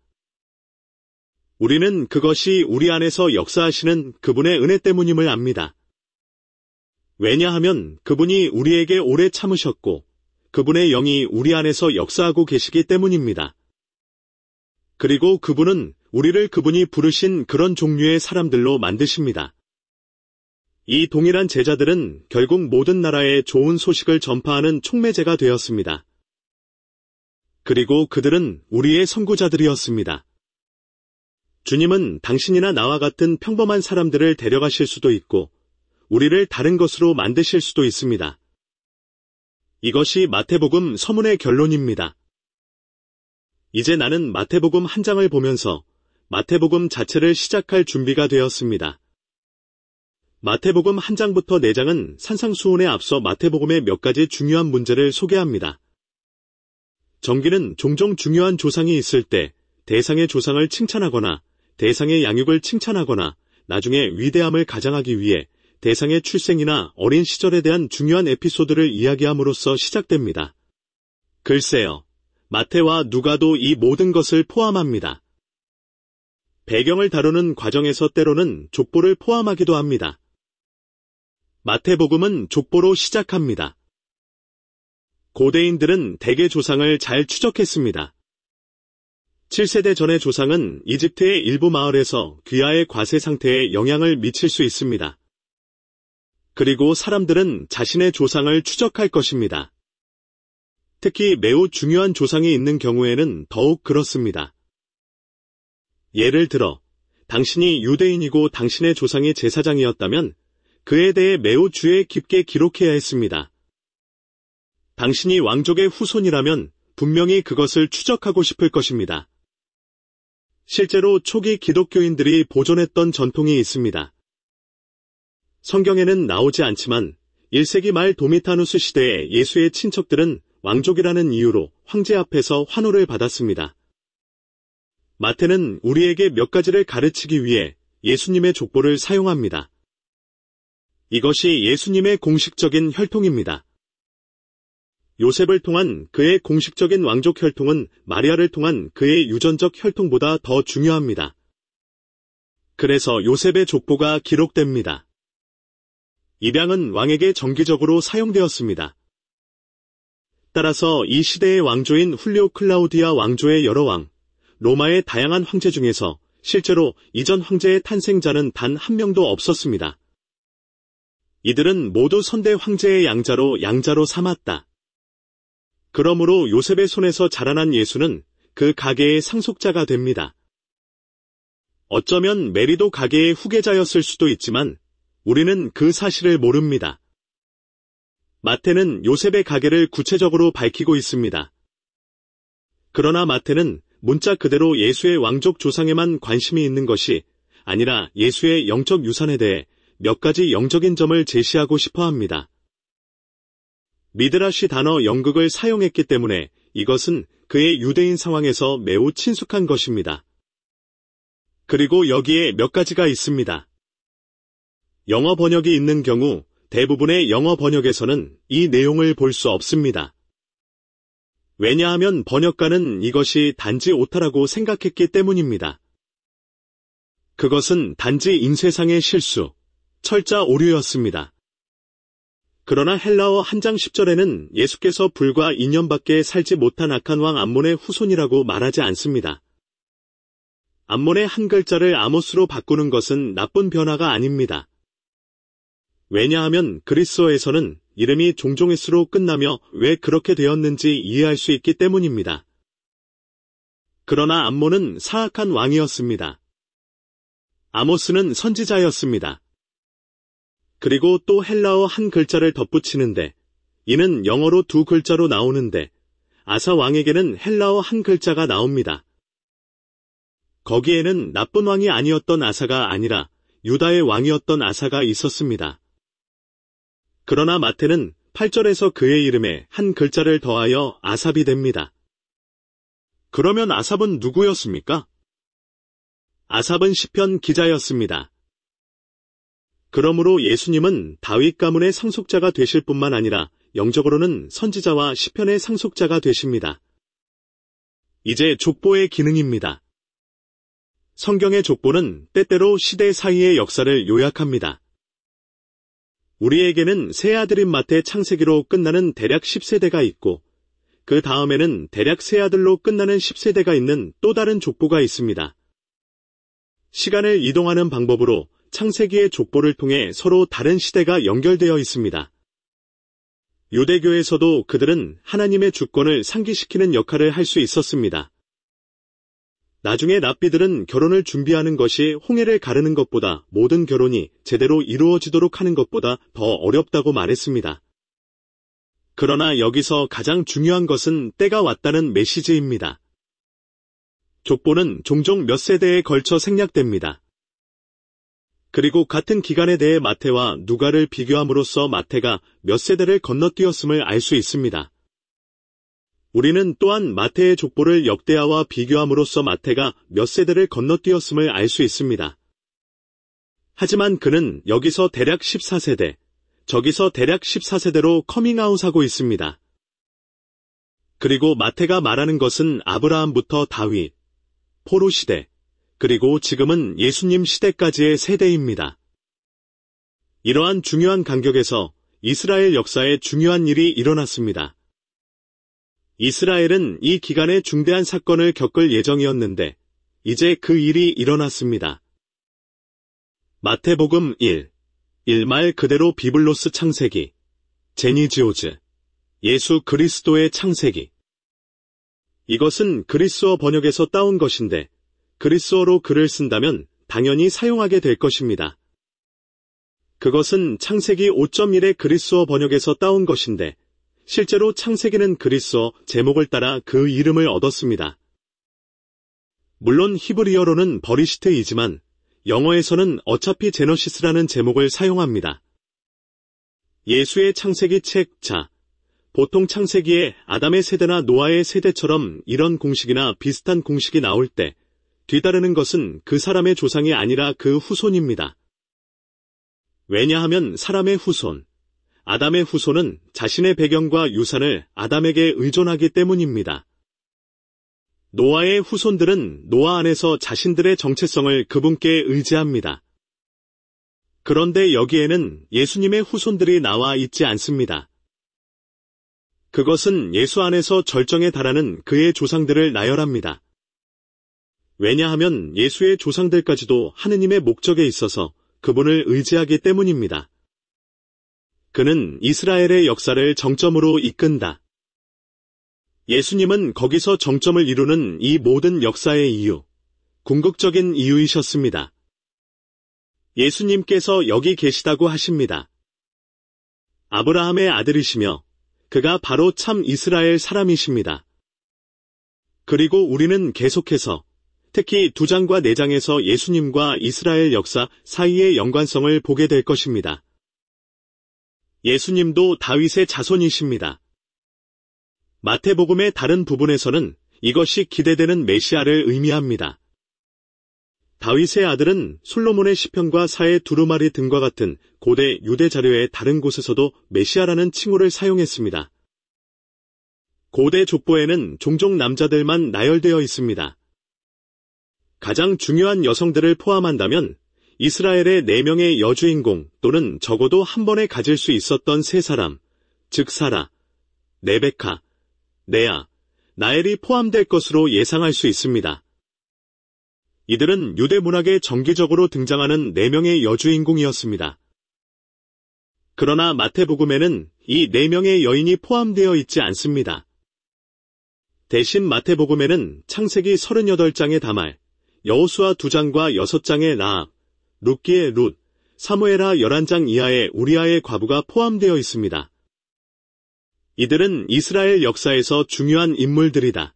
우리는 그것이 우리 안에서 역사하시는 그분의 은혜 때문임을 압니다. 왜냐하면 그분이 우리에게 오래 참으셨고 그분의 영이 우리 안에서 역사하고 계시기 때문입니다. 그리고 그분은 우리를 그분이 부르신 그런 종류의 사람들로 만드십니다. 이 동일한 제자들은 결국 모든 나라에 좋은 소식을 전파하는 촉매제가 되었습니다. 그리고 그들은 우리의 선구자들이었습니다. 주님은 당신이나 나와 같은 평범한 사람들을 데려가실 수도 있고 우리를 다른 것으로 만드실 수도 있습니다. 이것이 마태복음 서문의 결론입니다. 이제 나는 마태복음 한 장을 보면서 마태복음 자체를 시작할 준비가 되었습니다. 마태복음 한 장부터 네 장은 산상수훈에 앞서 마태복음의 몇 가지 중요한 문제를 소개합니다. 정기는 종종 중요한 조상이 있을 때 대상의 조상을 칭찬하거나 대상의 양육을 칭찬하거나 나중에 위대함을 가장하기 위해 대상의 출생이나 어린 시절에 대한 중요한 에피소드를 이야기함으로써 시작됩니다. 글쎄요, 마태와 누가도 이 모든 것을 포함합니다. 배경을 다루는 과정에서 때로는 족보를 포함하기도 합니다. 마태복음은 족보로 시작합니다. 고대인들은 대개 조상을 잘 추적했습니다. 칠 세대 전의 조상은 이집트의 일부 마을에서 귀하의 과세 상태에 영향을 미칠 수 있습니다. 그리고 사람들은 자신의 조상을 추적할 것입니다. 특히 매우 중요한 조상이 있는 경우에는 더욱 그렇습니다. 예를 들어, 당신이 유대인이고 당신의 조상이 제사장이었다면 그에 대해 매우 주의 깊게 기록해야 했습니다. 당신이 왕족의 후손이라면 분명히 그것을 추적하고 싶을 것입니다. 실제로 초기 기독교인들이 보존했던 전통이 있습니다. 성경에는 나오지 않지만 일 세기 말 도미타누스 시대에 예수의 친척들은 왕족이라는 이유로 황제 앞에서 환호를 받았습니다. 마태는 우리에게 몇 가지를 가르치기 위해 예수님의 족보를 사용합니다. 이것이 예수님의 공식적인 혈통입니다. 요셉을 통한 그의 공식적인 왕족 혈통은 마리아를 통한 그의 유전적 혈통보다 더 중요합니다. 그래서 요셉의 족보가 기록됩니다. 입양은 왕에게 정기적으로 사용되었습니다. 따라서 이 시대의 왕조인 훌리오 클라우디아 왕조의 여러 왕, 로마의 다양한 황제 중에서 실제로 이전 황제의 탄생자는 단 한 명도 없었습니다. 이들은 모두 선대 황제의 양자로 양자로 삼았다. 그러므로 요셉의 손에서 자라난 예수는 그 가계의 상속자가 됩니다. 어쩌면 메리도 가계의 후계자였을 수도 있지만 우리는 그 사실을 모릅니다. 마태는 요셉의 가계를 구체적으로 밝히고 있습니다. 그러나 마태는 문자 그대로 예수의 왕족 조상에만 관심이 있는 것이 아니라 예수의 영적 유산에 대해 몇 가지 영적인 점을 제시하고 싶어 합니다. 미드라시 단어 연극을 사용했기 때문에 이것은 그의 유대인 상황에서 매우 친숙한 것입니다. 그리고 여기에 몇 가지가 있습니다. 영어 번역이 있는 경우 대부분의 영어 번역에서는 이 내용을 볼 수 없습니다. 왜냐하면 번역가는 이것이 단지 오타라고 생각했기 때문입니다. 그것은 단지 인쇄상의 실수, 철자 오류였습니다. 그러나 헬라어 한 장 십 절에는 예수께서 불과 이 년밖에 살지 못한 악한 왕 암몬의 후손이라고 말하지 않습니다. 암몬의 한 글자를 아모스로 바꾸는 것은 나쁜 변화가 아닙니다. 왜냐하면 그리스어에서는 이름이 종종 s로 끝나며 왜 그렇게 되었는지 이해할 수 있기 때문입니다. 그러나 암몬은 사악한 왕이었습니다. 아모스는 선지자였습니다. 그리고 또 헬라어 한 글자를 덧붙이는데 이는 영어로 두 글자로 나오는데 아사 왕에게는 헬라어 한 글자가 나옵니다. 거기에는 나쁜 왕이 아니었던 아사가 아니라 유다의 왕이었던 아사가 있었습니다. 그러나 마태는 팔 절에서 그의 이름에 한 글자를 더하여 아삽이 됩니다. 그러면 아삽은 누구였습니까? 아삽은 시편 기자였습니다. 그러므로 예수님은 다윗 가문의 상속자가 되실 뿐만 아니라 영적으로는 선지자와 시편의 상속자가 되십니다. 이제 족보의 기능입니다. 성경의 족보는 때때로 시대 사이의 역사를 요약합니다. 우리에게는 새아들인 마태 창세기로 끝나는 대략 십 세대가 있고 그 다음에는 대략 새아들로 끝나는 십 세대가 있는 또 다른 족보가 있습니다. 시간을 이동하는 방법으로 창세기의 족보를 통해 서로 다른 시대가 연결되어 있습니다. 유대교에서도 그들은 하나님의 주권을 상기시키는 역할을 할 수 있었습니다. 나중에 랍비들은 결혼을 준비하는 것이 홍해를 가르는 것보다 모든 결혼이 제대로 이루어지도록 하는 것보다 더 어렵다고 말했습니다. 그러나 여기서 가장 중요한 것은 때가 왔다는 메시지입니다. 족보는 종종 몇 세대에 걸쳐 생략됩니다. 그리고 같은 기간에 대해 마태와 누가를 비교함으로써 마태가 몇 세대를 건너뛰었음을 알 수 있습니다. 우리는 또한 마태의 족보를 역대하와 비교함으로써 마태가 몇 세대를 건너뛰었음을 알 수 있습니다. 하지만 그는 여기서 대략 십사 세대, 저기서 대략 십사 세대로 커밍아웃하고 있습니다. 그리고 마태가 말하는 것은 아브라함부터 다윗, 포로 시대, 그리고 지금은 예수님 시대까지의 세대입니다. 이러한 중요한 간격에서 이스라엘 역사에 중요한 일이 일어났습니다. 이스라엘은 이 기간에 중대한 사건을 겪을 예정이었는데 이제 그 일이 일어났습니다. 마태복음 일, 일 말 그대로 비블로스 창세기, 제니지오즈, 예수 그리스도의 창세기. 이것은 그리스어 번역에서 따온 것인데 그리스어로 글을 쓴다면 당연히 사용하게 될 것입니다. 그것은 창세기 오 점 일의 그리스어 번역에서 따온 것인데 실제로 창세기는 그리스어 제목을 따라 그 이름을 얻었습니다. 물론 히브리어로는 버리시트이지만 영어에서는 어차피 제너시스라는 제목을 사용합니다. 예수의 창세기 책 자, 보통 창세기에 아담의 세대나 노아의 세대처럼 이런 공식이나 비슷한 공식이 나올 때 뒤따르는 것은 그 사람의 조상이 아니라 그 후손입니다. 왜냐하면 사람의 후손, 아담의 후손은 자신의 배경과 유산을 아담에게 의존하기 때문입니다. 노아의 후손들은 노아 안에서 자신들의 정체성을 그분께 의지합니다. 그런데 여기에는 예수님의 후손들이 나와 있지 않습니다. 그것은 예수 안에서 절정에 달하는 그의 조상들을 나열합니다. 왜냐하면 예수의 조상들까지도 하느님의 목적에 있어서 그분을 의지하기 때문입니다. 그는 이스라엘의 역사를 정점으로 이끈다. 예수님은 거기서 정점을 이루는 이 모든 역사의 이유, 궁극적인 이유이셨습니다. 예수님께서 여기 계시다고 하십니다. 아브라함의 아들이시며 그가 바로 참 이스라엘 사람이십니다. 그리고 우리는 계속해서 특히 두 장과 네 장에서 예수님과 이스라엘 역사 사이의 연관성을 보게 될 것입니다. 예수님도 다윗의 자손이십니다. 마태복음의 다른 부분에서는 이것이 기대되는 메시아를 의미합니다. 다윗의 아들은 솔로몬의 시편과 사해 두루마리 등과 같은 고대 유대 자료의 다른 곳에서도 메시아라는 칭호를 사용했습니다. 고대 족보에는 종종 남자들만 나열되어 있습니다. 가장 중요한 여성들을 포함한다면 이스라엘의 네 명의 여주인공 또는 적어도 한 번에 가질 수 있었던 세 사람, 즉 사라, 레베카, 레아, 나엘이 포함될 것으로 예상할 수 있습니다. 이들은 유대 문학에 정기적으로 등장하는 네 명의 여주인공이었습니다. 그러나 마태복음에는 이 네 명의 여인이 포함되어 있지 않습니다. 대신 마태복음에는 창세기 서른여덟 장의 다말, 여호수아 두 장과 여섯 장의 라합, 룻기의 룻, 사무엘하 열한 장 이하의 우리아의 과부가 포함되어 있습니다. 이들은 이스라엘 역사에서 중요한 인물들이다.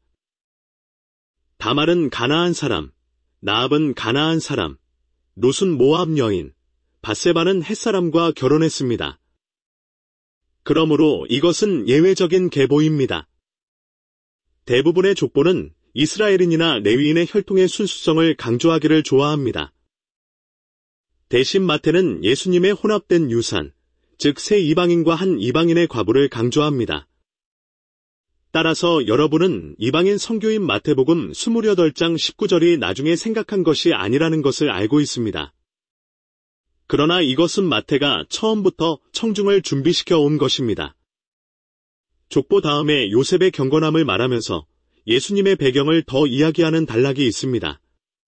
다말은 가나안 사람, 라합은 가나안 사람, 룻은 모압 여인, 밧세바는 햇사람과 결혼했습니다. 그러므로 이것은 예외적인 계보입니다. 대부분의 족보는 이스라엘인이나 레위인의 혈통의 순수성을 강조하기를 좋아합니다. 대신 마태는 예수님의 혼합된 유산, 즉 새 이방인과 한 이방인의 과부를 강조합니다. 따라서 여러분은 이방인 선교인 마태복음 이십팔 장 십구 절이 나중에 생각한 것이 아니라는 것을 알고 있습니다. 그러나 이것은 마태가 처음부터 청중을 준비시켜 온 것입니다. 족보 다음에 요셉의 경건함을 말하면서 예수님의 배경을 더 이야기하는 단락이 있습니다.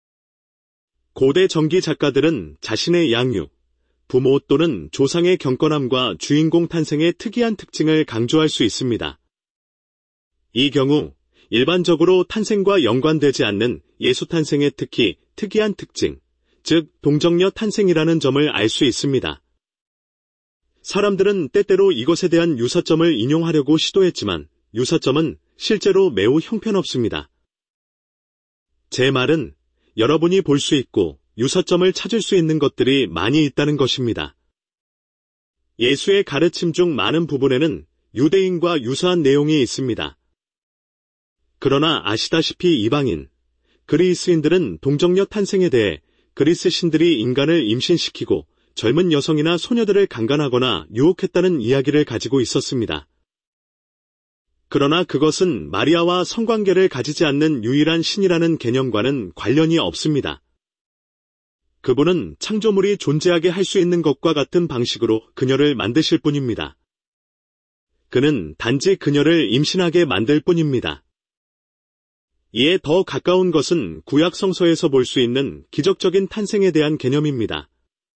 고대 전기 작가들은 자신의 양육, 부모 또는 조상의 경건함과 주인공 탄생의 특이한 특징을 강조할 수 있습니다. 이 경우 일반적으로 탄생과 연관되지 않는 예수 탄생의 특히 특이한 특징, 즉 동정녀 탄생이라는 점을 알 수 있습니다. 사람들은 때때로 이것에 대한 유사점을 인용하려고 시도했지만 유사점은 실제로 매우 형편없습니다. 제 말은 여러분이 볼 수 있고 유사점을 찾을 수 있는 것들이 많이 있다는 것입니다. 예수의 가르침 중 많은 부분에는 유대인과 유사한 내용이 있습니다. 그러나 아시다시피 이방인, 그리스인들은 동정녀 탄생에 대해 그리스 신들이 인간을 임신시키고 젊은 여성이나 소녀들을 강간하거나 유혹했다는 이야기를 가지고 있었습니다. 그러나 그것은 마리아와 성관계를 가지지 않는 유일한 신이라는 개념과는 관련이 없습니다. 그분은 창조물이 존재하게 할 수 있는 것과 같은 방식으로 그녀를 만드실 뿐입니다. 그는 단지 그녀를 임신하게 만들 뿐입니다. 이에 더 가까운 것은 구약 성서에서 볼 수 있는 기적적인 탄생에 대한 개념입니다.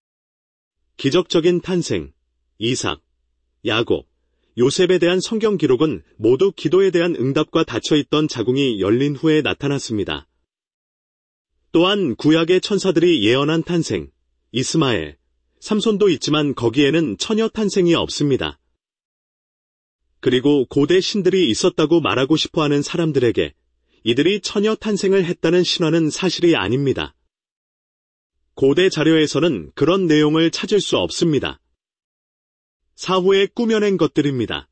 기적적인 탄생, 이삭, 야곱, 요셉에 대한 성경 기록은 모두 기도에 대한 응답과 닫혀있던 자궁이 열린 후에 나타났습니다. 또한 구약의 천사들이 예언한 탄생, 이스마엘, 삼손도 있지만 거기에는 처녀 탄생이 없습니다. 그리고 고대 신들이 있었다고 말하고 싶어하는 사람들에게 이들이 처녀 탄생을 했다는 신화는 사실이 아닙니다. 고대 자료에서는 그런 내용을 찾을 수 없습니다. 사후에 꾸며낸 것들입니다.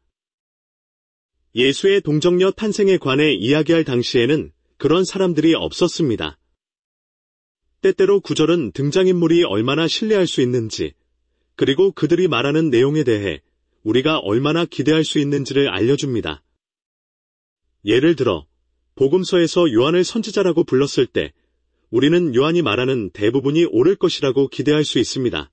예수의 동정녀 탄생에 관해 이야기할 당시에는 그런 사람들이 없었습니다. 때때로 구절은 등장인물이 얼마나 신뢰할 수 있는지, 그리고 그들이 말하는 내용에 대해 우리가 얼마나 기대할 수 있는지를 알려줍니다. 예를 들어, 복음서에서 요한을 선지자라고 불렀을 때 우리는 요한이 말하는 대부분이 옳을 것이라고 기대할 수 있습니다.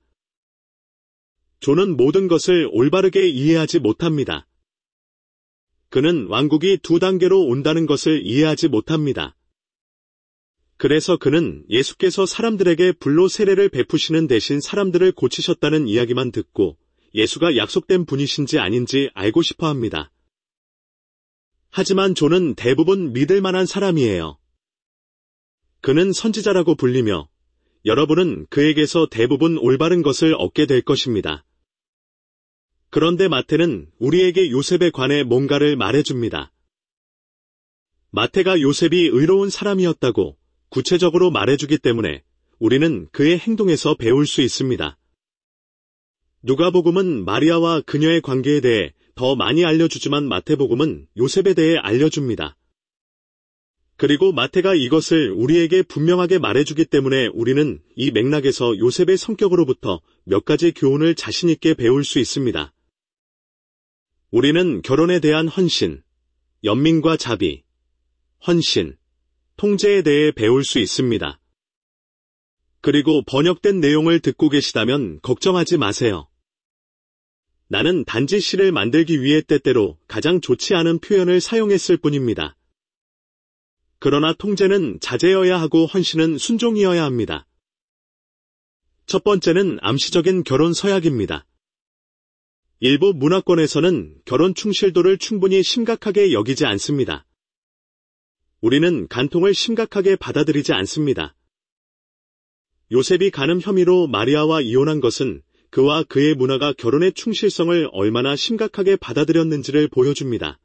존은 모든 것을 올바르게 이해하지 못합니다. 그는 왕국이 두 단계로 온다는 것을 이해하지 못합니다. 그래서 그는 예수께서 사람들에게 불로 세례를 베푸시는 대신 사람들을 고치셨다는 이야기만 듣고 예수가 약속된 분이신지 아닌지 알고 싶어 합니다. 하지만 존은 대부분 믿을 만한 사람이에요. 그는 선지자라고 불리며 여러분은 그에게서 대부분 올바른 것을 얻게 될 것입니다. 그런데 마태는 우리에게 요셉에 관해 뭔가를 말해줍니다. 마태가 요셉이 의로운 사람이었다고, 구체적으로 말해주기 때문에 우리는 그의 행동에서 배울 수 있습니다. 누가복음은 마리아와 그녀의 관계에 대해 더 많이 알려주지만 마태복음은 요셉에 대해 알려줍니다. 그리고 마태가 이것을 우리에게 분명하게 말해주기 때문에 우리는 이 맥락에서 요셉의 성격으로부터 몇 가지 교훈을 자신 있게 배울 수 있습니다. 우리는 결혼에 대한 헌신, 연민과 자비, 헌신, 통제에 대해 배울 수 있습니다. 그리고 번역된 내용을 듣고 계시다면 걱정하지 마세요. 나는 단지 시를 만들기 위해 때때로 가장 좋지 않은 표현을 사용했을 뿐입니다. 그러나 통제는 자제여야 하고 헌신은 순종이어야 합니다. 첫 번째는 암시적인 결혼 서약입니다. 일부 문화권에서는 결혼 충실도를 충분히 심각하게 여기지 않습니다. 우리는 간통을 심각하게 받아들이지 않습니다. 요셉이 간음 혐의로 마리아와 이혼한 것은 그와 그의 문화가 결혼의 충실성을 얼마나 심각하게 받아들였는지를 보여줍니다.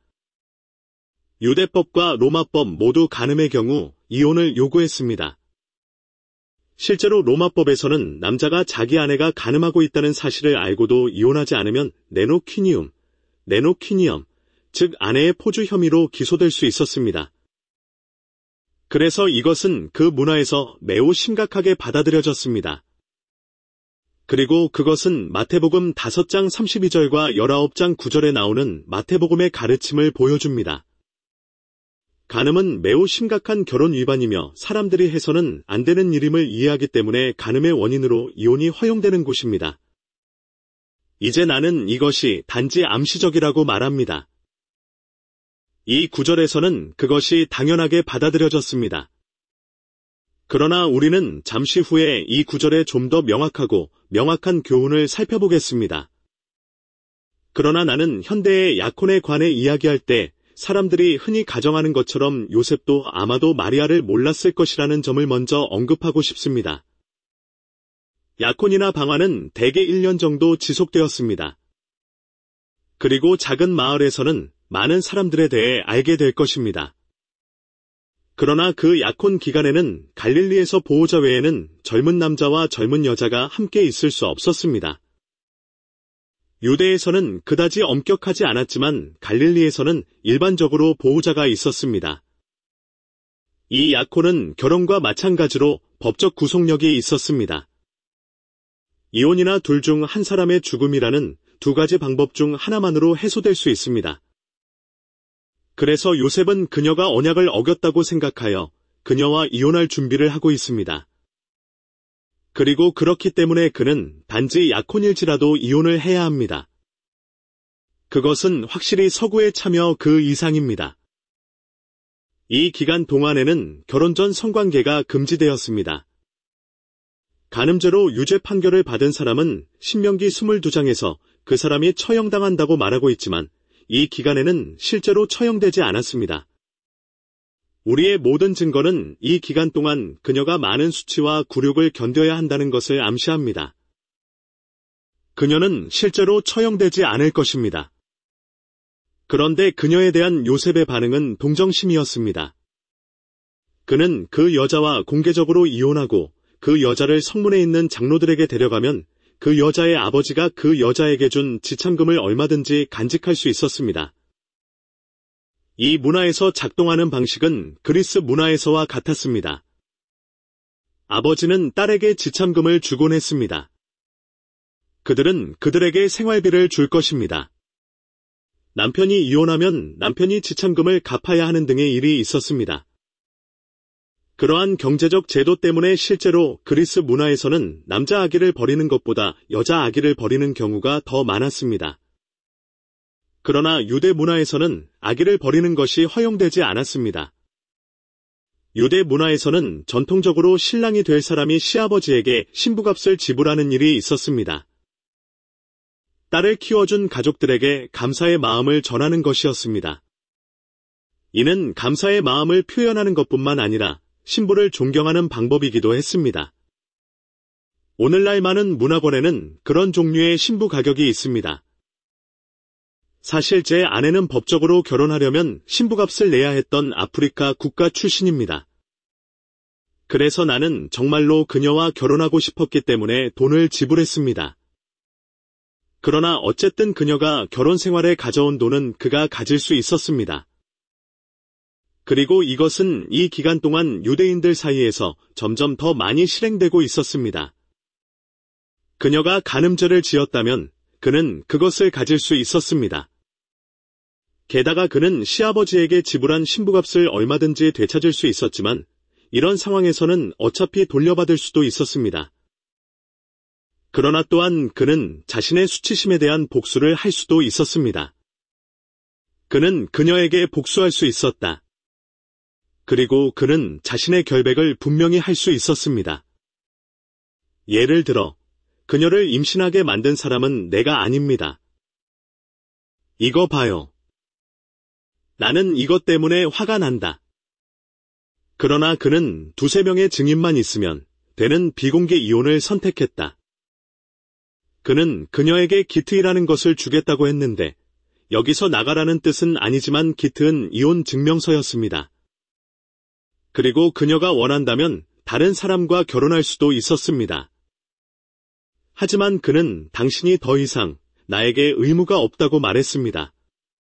유대법과 로마법 모두 간음의 경우 이혼을 요구했습니다. 실제로 로마법에서는 남자가 자기 아내가 간음하고 있다는 사실을 알고도 이혼하지 않으면 네노퀴니움, 네노퀴니엄, 즉 아내의 포주 혐의로 기소될 수 있었습니다. 그래서 이것은 그 문화에서 매우 심각하게 받아들여졌습니다. 그리고 그것은 마태복음 다섯 장 삼십이 절과 십구 장 구 절에 나오는 마태복음의 가르침을 보여줍니다. 간음은 매우 심각한 결혼 위반이며 사람들이 해서는 안 되는 일임을 이해하기 때문에 간음의 원인으로 이혼이 허용되는 곳입니다. 이제 나는 이것이 단지 암시적이라고 말합니다. 이 구절에서는 그것이 당연하게 받아들여졌습니다. 그러나 우리는 잠시 후에 이 구절에 좀 더 명확하고 명확한 교훈을 살펴보겠습니다. 그러나 나는 현대의 약혼에 관해 이야기할 때 사람들이 흔히 가정하는 것처럼 요셉도 아마도 마리아를 몰랐을 것이라는 점을 먼저 언급하고 싶습니다. 약혼이나 방화는 대개 일 년 정도 지속되었습니다. 그리고 작은 마을에서는 많은 사람들에 대해 알게 될 것입니다. 그러나 그 약혼 기간에는 갈릴리에서 보호자 외에는 젊은 남자와 젊은 여자가 함께 있을 수 없었습니다. 유대에서는 그다지 엄격하지 않았지만 갈릴리에서는 일반적으로 보호자가 있었습니다. 이 약혼은 결혼과 마찬가지로 법적 구속력이 있었습니다. 이혼이나 둘 중 한 사람의 죽음이라는 두 가지 방법 중 하나만으로 해소될 수 있습니다. 그래서 요셉은 그녀가 언약을 어겼다고 생각하여 그녀와 이혼할 준비를 하고 있습니다. 그리고 그렇기 때문에 그는 단지 약혼일지라도 이혼을 해야 합니다. 그것은 확실히 서구에 참여 그 이상입니다. 이 기간 동안에는 결혼 전 성관계가 금지되었습니다. 간음죄로 유죄 판결을 받은 사람은 신명기 이십이 장에서 그 사람이 처형당한다고 말하고 있지만 이 기간에는 실제로 처형되지 않았습니다. 우리의 모든 증거는 이 기간 동안 그녀가 많은 수치와 굴욕을 견뎌야 한다는 것을 암시합니다. 그녀는 실제로 처형되지 않을 것입니다. 그런데 그녀에 대한 요셉의 반응은 동정심이었습니다. 그는 그 여자와 공개적으로 이혼하고 그 여자를 성문에 있는 장로들에게 데려가면 그 여자의 아버지가 그 여자에게 준 지참금을 얼마든지 간직할 수 있었습니다. 이 문화에서 작동하는 방식은 그리스 문화에서와 같았습니다. 아버지는 딸에게 지참금을 주곤 했습니다. 그들은 그들에게 생활비를 줄 것입니다. 남편이 이혼하면 남편이 지참금을 갚아야 하는 등의 일이 있었습니다. 그러한 경제적 제도 때문에 실제로 그리스 문화에서는 남자 아기를 버리는 것보다 여자 아기를 버리는 경우가 더 많았습니다. 그러나 유대 문화에서는 아기를 버리는 것이 허용되지 않았습니다. 유대 문화에서는 전통적으로 신랑이 될 사람이 시아버지에게 신부값을 지불하는 일이 있었습니다. 딸을 키워준 가족들에게 감사의 마음을 전하는 것이었습니다. 이는 감사의 마음을 표현하는 것뿐만 아니라 신부를 존경하는 방법이기도 했습니다. 오늘날 많은 문화권에는 그런 종류의 신부 가격이 있습니다. 사실 제 아내는 법적으로 결혼하려면 신부값을 내야 했던 아프리카 국가 출신입니다. 그래서 나는 정말로 그녀와 결혼하고 싶었기 때문에 돈을 지불했습니다. 그러나 어쨌든 그녀가 결혼 생활에 가져온 돈은 그가 가질 수 있었습니다. 그리고 이것은 이 기간 동안 유대인들 사이에서 점점 더 많이 실행되고 있었습니다. 그녀가 간음죄를 지었다면 그는 그것을 가질 수 있었습니다. 게다가 그는 시아버지에게 지불한 신부값을 얼마든지 되찾을 수 있었지만 이런 상황에서는 어차피 돌려받을 수도 있었습니다. 그러나 또한 그는 자신의 수치심에 대한 복수를 할 수도 있었습니다. 그는 그녀에게 복수할 수 있었다. 그리고 그는 자신의 결백을 분명히 할 수 있었습니다. 예를 들어, 그녀를 임신하게 만든 사람은 내가 아닙니다. 이거 봐요. 나는 이것 때문에 화가 난다. 그러나 그는 두세 명의 증인만 있으면 되는 비공개 이혼을 선택했다. 그는 그녀에게 기트이라는 것을 주겠다고 했는데 여기서 나가라는 뜻은 아니지만 기트은 이혼 증명서였습니다. 그리고 그녀가 원한다면 다른 사람과 결혼할 수도 있었습니다. 하지만 그는 당신이 더 이상 나에게 의무가 없다고 말했습니다.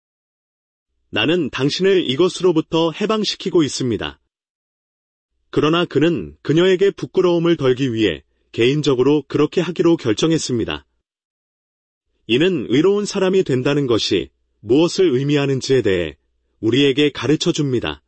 나는 당신을 이것으로부터 해방시키고 있습니다. 그러나 그는 그녀에게 부끄러움을 덜기 위해 개인적으로 그렇게 하기로 결정했습니다. 이는 의로운 사람이 된다는 것이 무엇을 의미하는지에 대해 우리에게 가르쳐 줍니다.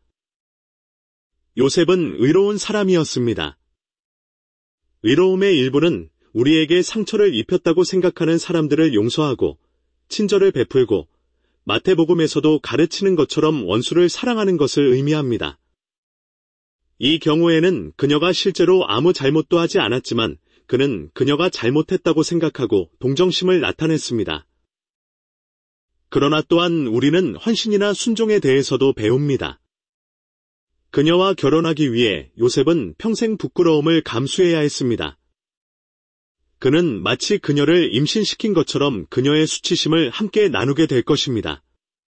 요셉은 의로운 사람이었습니다. 의로움의 일부는 우리에게 상처를 입혔다고 생각하는 사람들을 용서하고 친절을 베풀고 마태복음에서도 가르치는 것처럼 원수를 사랑하는 것을 의미합니다. 이 경우에는 그녀가 실제로 아무 잘못도 하지 않았지만 그는 그녀가 잘못했다고 생각하고 동정심을 나타냈습니다. 그러나 또한 우리는 헌신이나 순종에 대해서도 배웁니다. 그녀와 결혼하기 위해 요셉은 평생 부끄러움을 감수해야 했습니다. 그는 마치 그녀를 임신시킨 것처럼 그녀의 수치심을 함께 나누게 될 것입니다.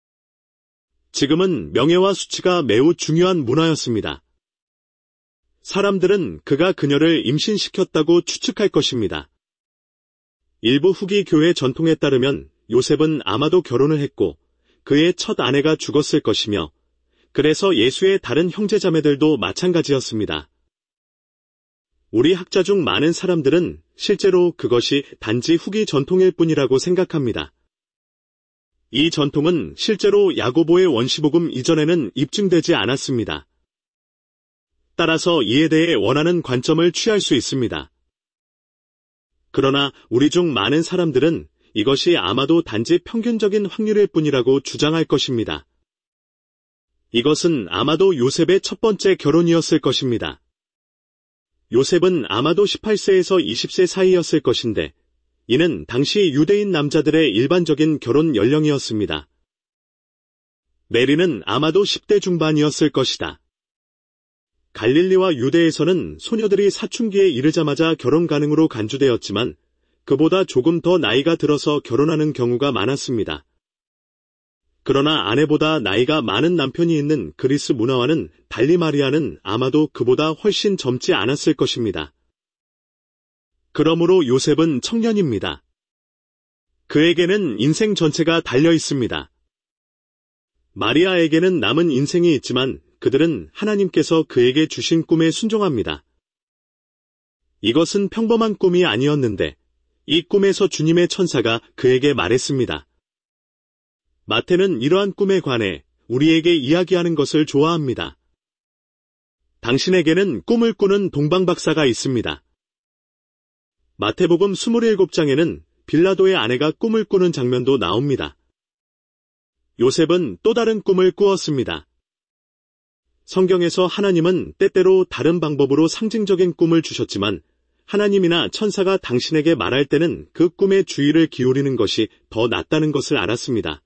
지금은 명예와 수치가 매우 중요한 문화였습니다. 사람들은 그가 그녀를 임신시켰다고 추측할 것입니다. 일부 후기 교회 전통에 따르면 요셉은 아마도 결혼을 했고 그의 첫 아내가 죽었을 것이며 그래서 예수의 다른 형제자매들도 마찬가지였습니다. 우리 학자 중 많은 사람들은 실제로 그것이 단지 후기 전통일 뿐이라고 생각합니다. 이 전통은 실제로 야고보의 원시복음 이전에는 입증되지 않았습니다. 따라서 이에 대해 원하는 관점을 취할 수 있습니다. 그러나 우리 중 많은 사람들은 이것이 아마도 단지 평균적인 확률일 뿐이라고 주장할 것입니다. 이것은 아마도 요셉의 첫 번째 결혼이었을 것입니다. 요셉은 아마도 십팔 세에서 이십 세 사이였을 것인데 이는 당시 유대인 남자들의 일반적인 결혼 연령이었습니다. 메리는 아마도 십 대 중반이었을 것이다. 갈릴리와 유대에서는 소녀들이 사춘기에 이르자마자 결혼 가능으로 간주되었지만 그보다 조금 더 나이가 들어서 결혼하는 경우가 많았습니다. 그러나 아내보다 나이가 많은 남편이 있는 그리스 문화와는 달리 마리아는 아마도 그보다 훨씬 젊지 않았을 것입니다. 그러므로 요셉은 청년입니다. 그에게는 인생 전체가 달려 있습니다. 마리아에게는 남은 인생이 있지만 그들은 하나님께서 그에게 주신 꿈에 순종합니다. 이것은 평범한 꿈이 아니었는데 이 꿈에서 주님의 천사가 그에게 말했습니다. 마태는 이러한 꿈에 관해 우리에게 이야기하는 것을 좋아합니다. 당신에게는 꿈을 꾸는 동방박사가 있습니다. 마태복음 이십칠 장에는 빌라도의 아내가 꿈을 꾸는 장면도 나옵니다. 요셉은 또 다른 꿈을 꾸었습니다. 성경에서 하나님은 때때로 다른 방법으로 상징적인 꿈을 주셨지만 하나님이나 천사가 당신에게 말할 때는 그 꿈에 주의를 기울이는 것이 더 낫다는 것을 알았습니다.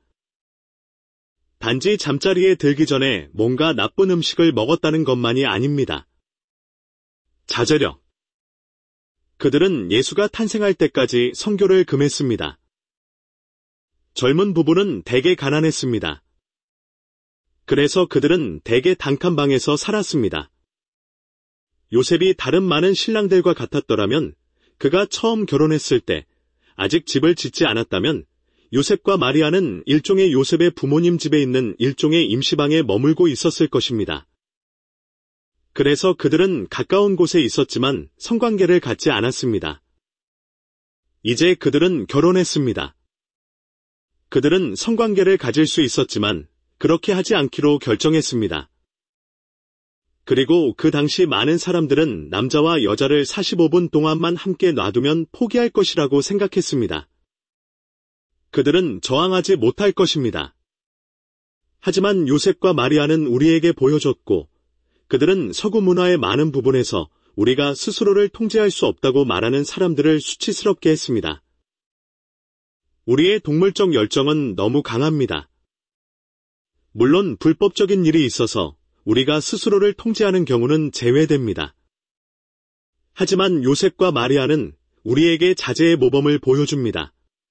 단지 잠자리에 들기 전에 뭔가 나쁜 음식을 먹었다는 것만이 아닙니다. 자제력. 그들은 예수가 탄생할 때까지 선교를 금했습니다. 젊은 부부는 대개 가난했습니다. 그래서 그들은 대개 단칸방에서 살았습니다. 요셉이 다른 많은 신랑들과 같았더라면 그가 처음 결혼했을 때 아직 집을 짓지 않았다면 요셉과 마리아는 일종의 요셉의 부모님 집에 있는 일종의 임시방에 머물고 있었을 것입니다. 그래서 그들은 가까운 곳에 있었지만 성관계를 갖지 않았습니다. 이제 그들은 결혼했습니다. 그들은 성관계를 가질 수 있었지만 그렇게 하지 않기로 결정했습니다. 그리고 그 당시 많은 사람들은 남자와 여자를 사십오 분 동안만 함께 놔두면 포기할 것이라고 생각했습니다. 그들은 저항하지 못할 것입니다. 하지만 요셉과 마리아는 우리에게 보여줬고 그들은 서구 문화의 많은 부분에서 우리가 스스로를 통제할 수 없다고 말하는 사람들을 수치스럽게 했습니다. 우리의 동물적 열정은 너무 강합니다. 물론 불법적인 일이 있어서 우리가 스스로를 통제하는 경우는 제외됩니다. 하지만 요셉과 마리아는 우리에게 자제의 모범을 보여줍니다.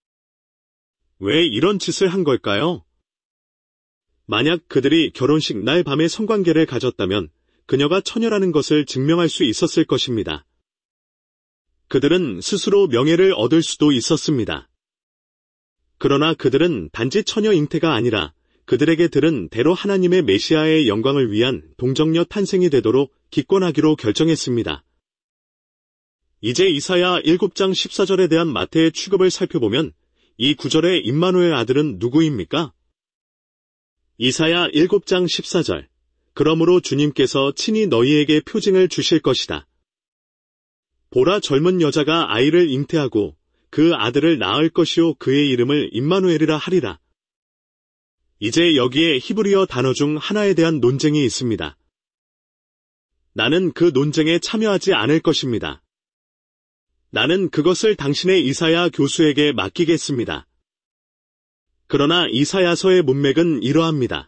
왜 이런 짓을 한 걸까요? 만약 그들이 결혼식 날 밤에 성관계를 가졌다면 그녀가 처녀라는 것을 증명할 수 있었을 것입니다. 그들은 스스로 명예를 얻을 수도 있었습니다. 그러나 그들은 단지 처녀 잉태가 아니라 그들에게 들은 대로 하나님의 메시아의 영광을 위한 동정녀 탄생이 되도록 기권하기로 결정했습니다. 이제 이사야 일곱 장 십사 절에 대한 마태의 취급을 살펴보면 이 구절의 임마누엘 아들은 누구입니까? 이사야 일곱 장 십사 절. 그러므로 주님께서 친히 너희에게 표징을 주실 것이다. 보라, 젊은 여자가 아이를 잉태하고 그 아들을 낳을 것이요 그의 이름을 임마누엘이라 하리라. 이제 여기에 히브리어 단어 중 하나에 대한 논쟁이 있습니다. 나는 그 논쟁에 참여하지 않을 것입니다. 나는 그것을 당신의 이사야 교수에게 맡기겠습니다. 그러나 이사야서의 문맥은 이러합니다.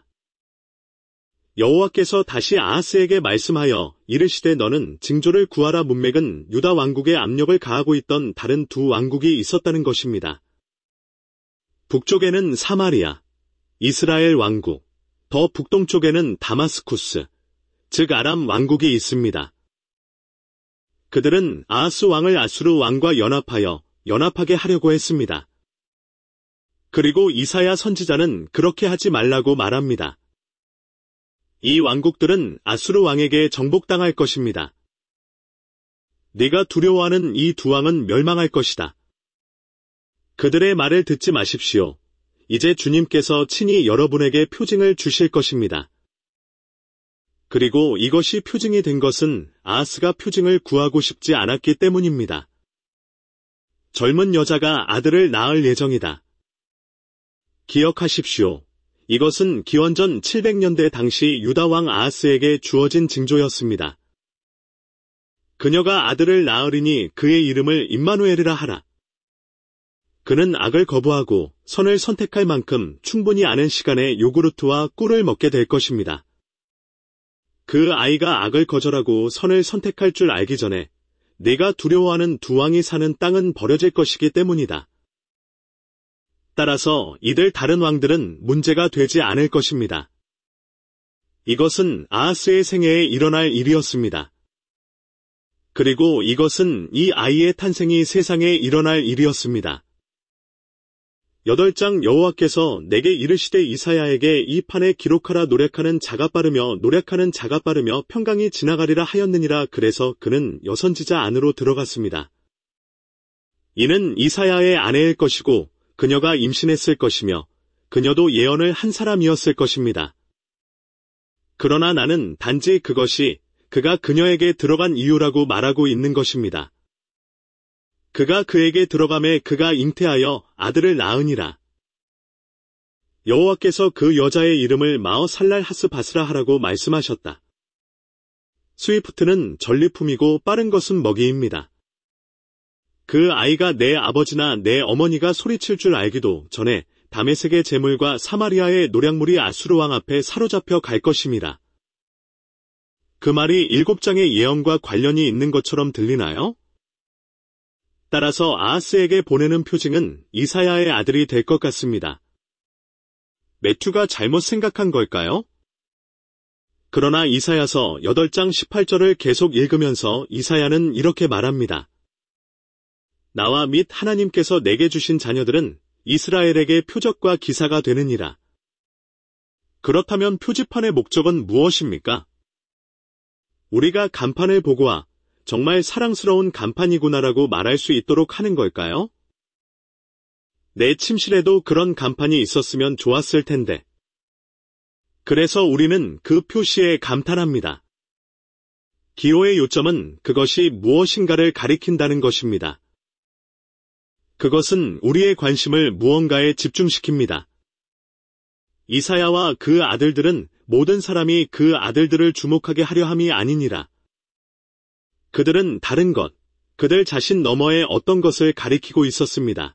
여호와께서 다시 아하스에게 말씀하여 이르시되 너는 징조를 구하라. 문맥은 유다 왕국의 압력을 가하고 있던 다른 두 왕국이 있었다는 것입니다. 북쪽에는 사마리아, 이스라엘 왕국, 더 북동쪽에는 다마스쿠스, 즉 아람 왕국이 있습니다. 그들은 아하스 왕을 아수르 왕과 연합하여 연합하게 하려고 했습니다. 그리고 이사야 선지자는 그렇게 하지 말라고 말합니다. 이 왕국들은 아수르 왕에게 정복당할 것입니다. 네가 두려워하는 이 두 왕은 멸망할 것이다. 그들의 말을 듣지 마십시오. 이제 주님께서 친히 여러분에게 표징을 주실 것입니다. 그리고 이것이 표징이 된 것은 아하스가 표징을 구하고 싶지 않았기 때문입니다. 젊은 여자가 아들을 낳을 예정이다. 기억하십시오. 이것은 기원전 칠백 년대 당시 유다 왕 아하스에게 주어진 징조였습니다. 그녀가 아들을 낳으리니 그의 이름을 임마누엘이라 하라. 그는 악을 거부하고 선을 선택할 만큼 충분히 아는 시간에 요구르트와 꿀을 먹게 될 것입니다. 그 아이가 악을 거절하고 선을 선택할 줄 알기 전에 네가 두려워하는 두 왕이 사는 땅은 버려질 것이기 때문이다. 따라서 이들 다른 왕들은 문제가 되지 않을 것입니다. 이것은 아하스의 생애에 일어날 일이었습니다. 그리고 이것은 이 아이의 탄생이 세상에 일어날 일이었습니다. 여덟 장 여호와께서 내게 이르시되 이사야에게 이 판에 기록하라. 노력하는 자가 빠르며 노력하는 자가 빠르며 평강이 지나가리라 하였느니라. 그래서 그는 여선지자 안으로 들어갔습니다. 이는 이사야의 아내일 것이고 그녀가 임신했을 것이며 그녀도 예언을 한 사람이었을 것입니다. 그러나 나는 단지 그것이 그가 그녀에게 들어간 이유라고 말하고 있는 것입니다. 그가 그에게 들어가매 그가 잉태하여 아들을 낳으니라. 여호와께서 그 여자의 이름을 마어살랄 하스바스라 하라고 말씀하셨다. 스위프트는 전리품이고 빠른 것은 먹이입니다. 그 아이가 내 아버지나 내 어머니가 소리칠 줄 알기도 전에 다메섹의 재물과 사마리아의 노략물이 아수르 왕 앞에 사로잡혀 갈 것임이라. 그 말이 일곱 장의 예언과 관련이 있는 것처럼 들리나요? 따라서 아하스에게 보내는 표징은 이사야의 아들이 될 것 같습니다. 매튜가 잘못 생각한 걸까요? 그러나 이사야서 여덟 장 십팔 절을 계속 읽으면서 이사야는 이렇게 말합니다. 나와 및 하나님께서 내게 주신 자녀들은 이스라엘에게 표적과 기사가 되느니라. 그렇다면 표지판의 목적은 무엇입니까? 우리가 간판을 보고와 정말 사랑스러운 간판이구나라고 말할 수 있도록 하는 걸까요? 내 침실에도 그런 간판이 있었으면 좋았을 텐데. 그래서 우리는 그 표시에 감탄합니다. 기호의 요점은 그것이 무엇인가를 가리킨다는 것입니다. 그것은 우리의 관심을 무언가에 집중시킵니다. 이사야와 그 아들들은 모든 사람이 그 아들들을 주목하게 하려 함이 아니니라. 그들은 다른 것, 그들 자신 너머의 어떤 것을 가리키고 있었습니다.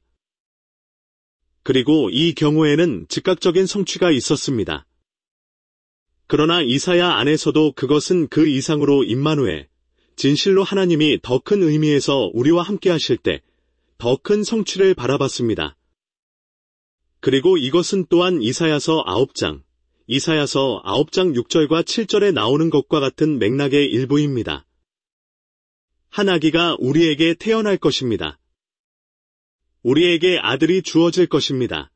그리고 이 경우에는 즉각적인 성취가 있었습니다. 그러나 이사야 안에서도 그것은 그 이상으로 임마누엘, 진실로 하나님이 더 큰 의미에서 우리와 함께 하실 때 더 큰 성취를 바라봤습니다. 그리고 이것은 또한 이사야서 아홉 장, 이사야서 아홉 장 육 절과 칠 절에 나오는 것과 같은 맥락의 일부입니다. 한 아기가 우리에게 태어날 것입니다. 우리에게 아들이 주어질 것입니다.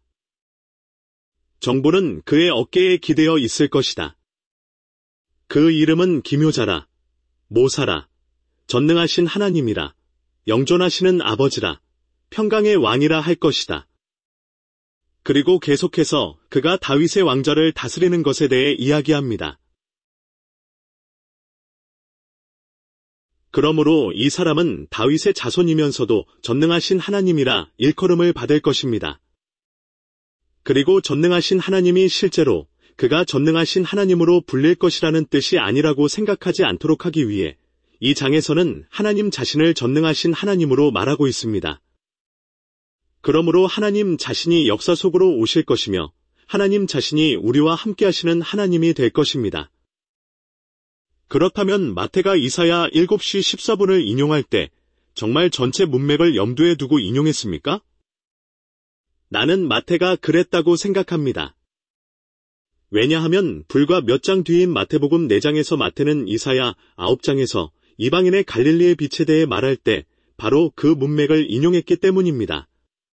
정부는 그의 어깨에 기대어 있을 것이다. 그 이름은 기묘자라, 모사라, 전능하신 하나님이라, 영존하시는 아버지라, 평강의 왕이라 할 것이다. 그리고 계속해서 그가 다윗의 왕좌를 다스리는 것에 대해 이야기합니다. 그러므로 이 사람은 다윗의 자손이면서도 전능하신 하나님이라 일컬음을 받을 것입니다. 그리고 전능하신 하나님이 실제로 그가 전능하신 하나님으로 불릴 것이라는 뜻이 아니라고 생각하지 않도록 하기 위해 이 장에서는 하나님 자신을 전능하신 하나님으로 말하고 있습니다. 그러므로 하나님 자신이 역사 속으로 오실 것이며 하나님 자신이 우리와 함께 하시는 하나님이 될 것입니다. 그렇다면 마태가 이사야 일곱 시 십사 분을 인용할 때 정말 전체 문맥을 염두에 두고 인용했습니까? 나는 마태가 그랬다고 생각합니다. 왜냐하면 불과 몇 장 뒤인 마태복음 네 장에서 마태는 이사야 아홉 장에서 이방인의 갈릴리의 빛에 대해 말할 때 바로 그 문맥을 인용했기 때문입니다.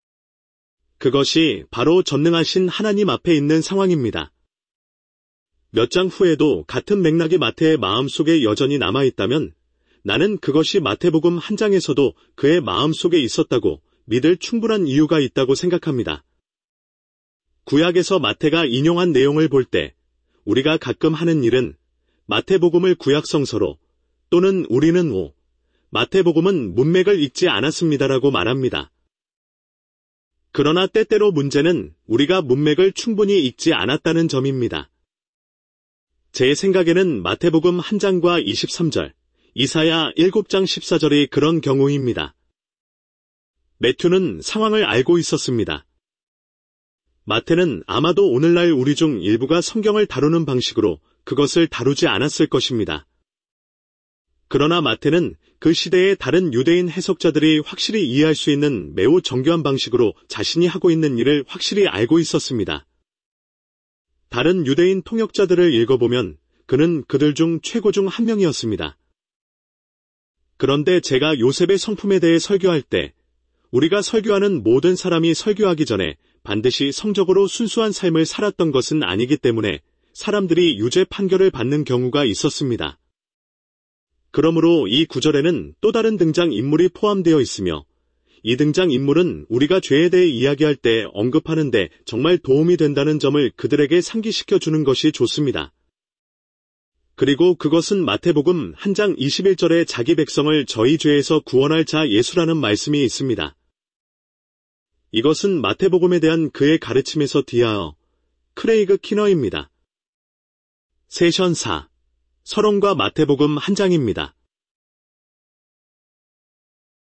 그것이 바로 전능하신 하나님 앞에 있는 상황입니다. 몇 장 후에도 같은 맥락이 마태의 마음속에 여전히 남아있다면 나는 그것이 마태복음 한 장에서도 그의 마음속에 있었다고 믿을 충분한 이유가 있다고 생각합니다. 구약에서 마태가 인용한 내용을 볼 때 우리가 가끔 하는 일은 마태복음을 구약성서로 또는 우리는 오, 마태복음은 문맥을 읽지 않았습니다라고 말합니다. 그러나 때때로 문제는 우리가 문맥을 충분히 읽지 않았다는 점입니다. 제 생각에는 마태복음 한 장과 이십삼 절, 이사야 일곱 장 십사 절이 그런 경우입니다. 매튜는 상황을 알고 있었습니다. 마태는 아마도 오늘날 우리 중 일부가 성경을 다루는 방식으로 그것을 다루지 않았을 것입니다. 그러나 마태는 그 시대의 다른 유대인 해석자들이 확실히 이해할 수 있는 매우 정교한 방식으로 자신이 하고 있는 일을 확실히 알고 있었습니다. 다른 유대인 통역자들을 읽어보면 그는 그들 중 최고 중 한 명이었습니다. 그런데 제가 요셉의 성품에 대해 설교할 때 우리가 설교하는 모든 사람이 설교하기 전에 반드시 성적으로 순수한 삶을 살았던 것은 아니기 때문에 사람들이 유죄 판결을 받는 경우가 있었습니다. 그러므로 이 구절에는 또 다른 등장인물이 포함되어 있으며 이 등장인물은 우리가 죄에 대해 이야기할 때 언급하는 데 정말 도움이 된다는 점을 그들에게 상기시켜 주는 것이 좋습니다. 그리고 그것은 마태복음 한 장 이십일 절에 자기 백성을 저희 죄에서 구원할 자 예수라는 말씀이 있습니다. 이것은 마태복음에 대한 그의 가르침에서 디아어, 크레이그 키너입니다. 세션 사, 서론과 마태복음 한 장입니다.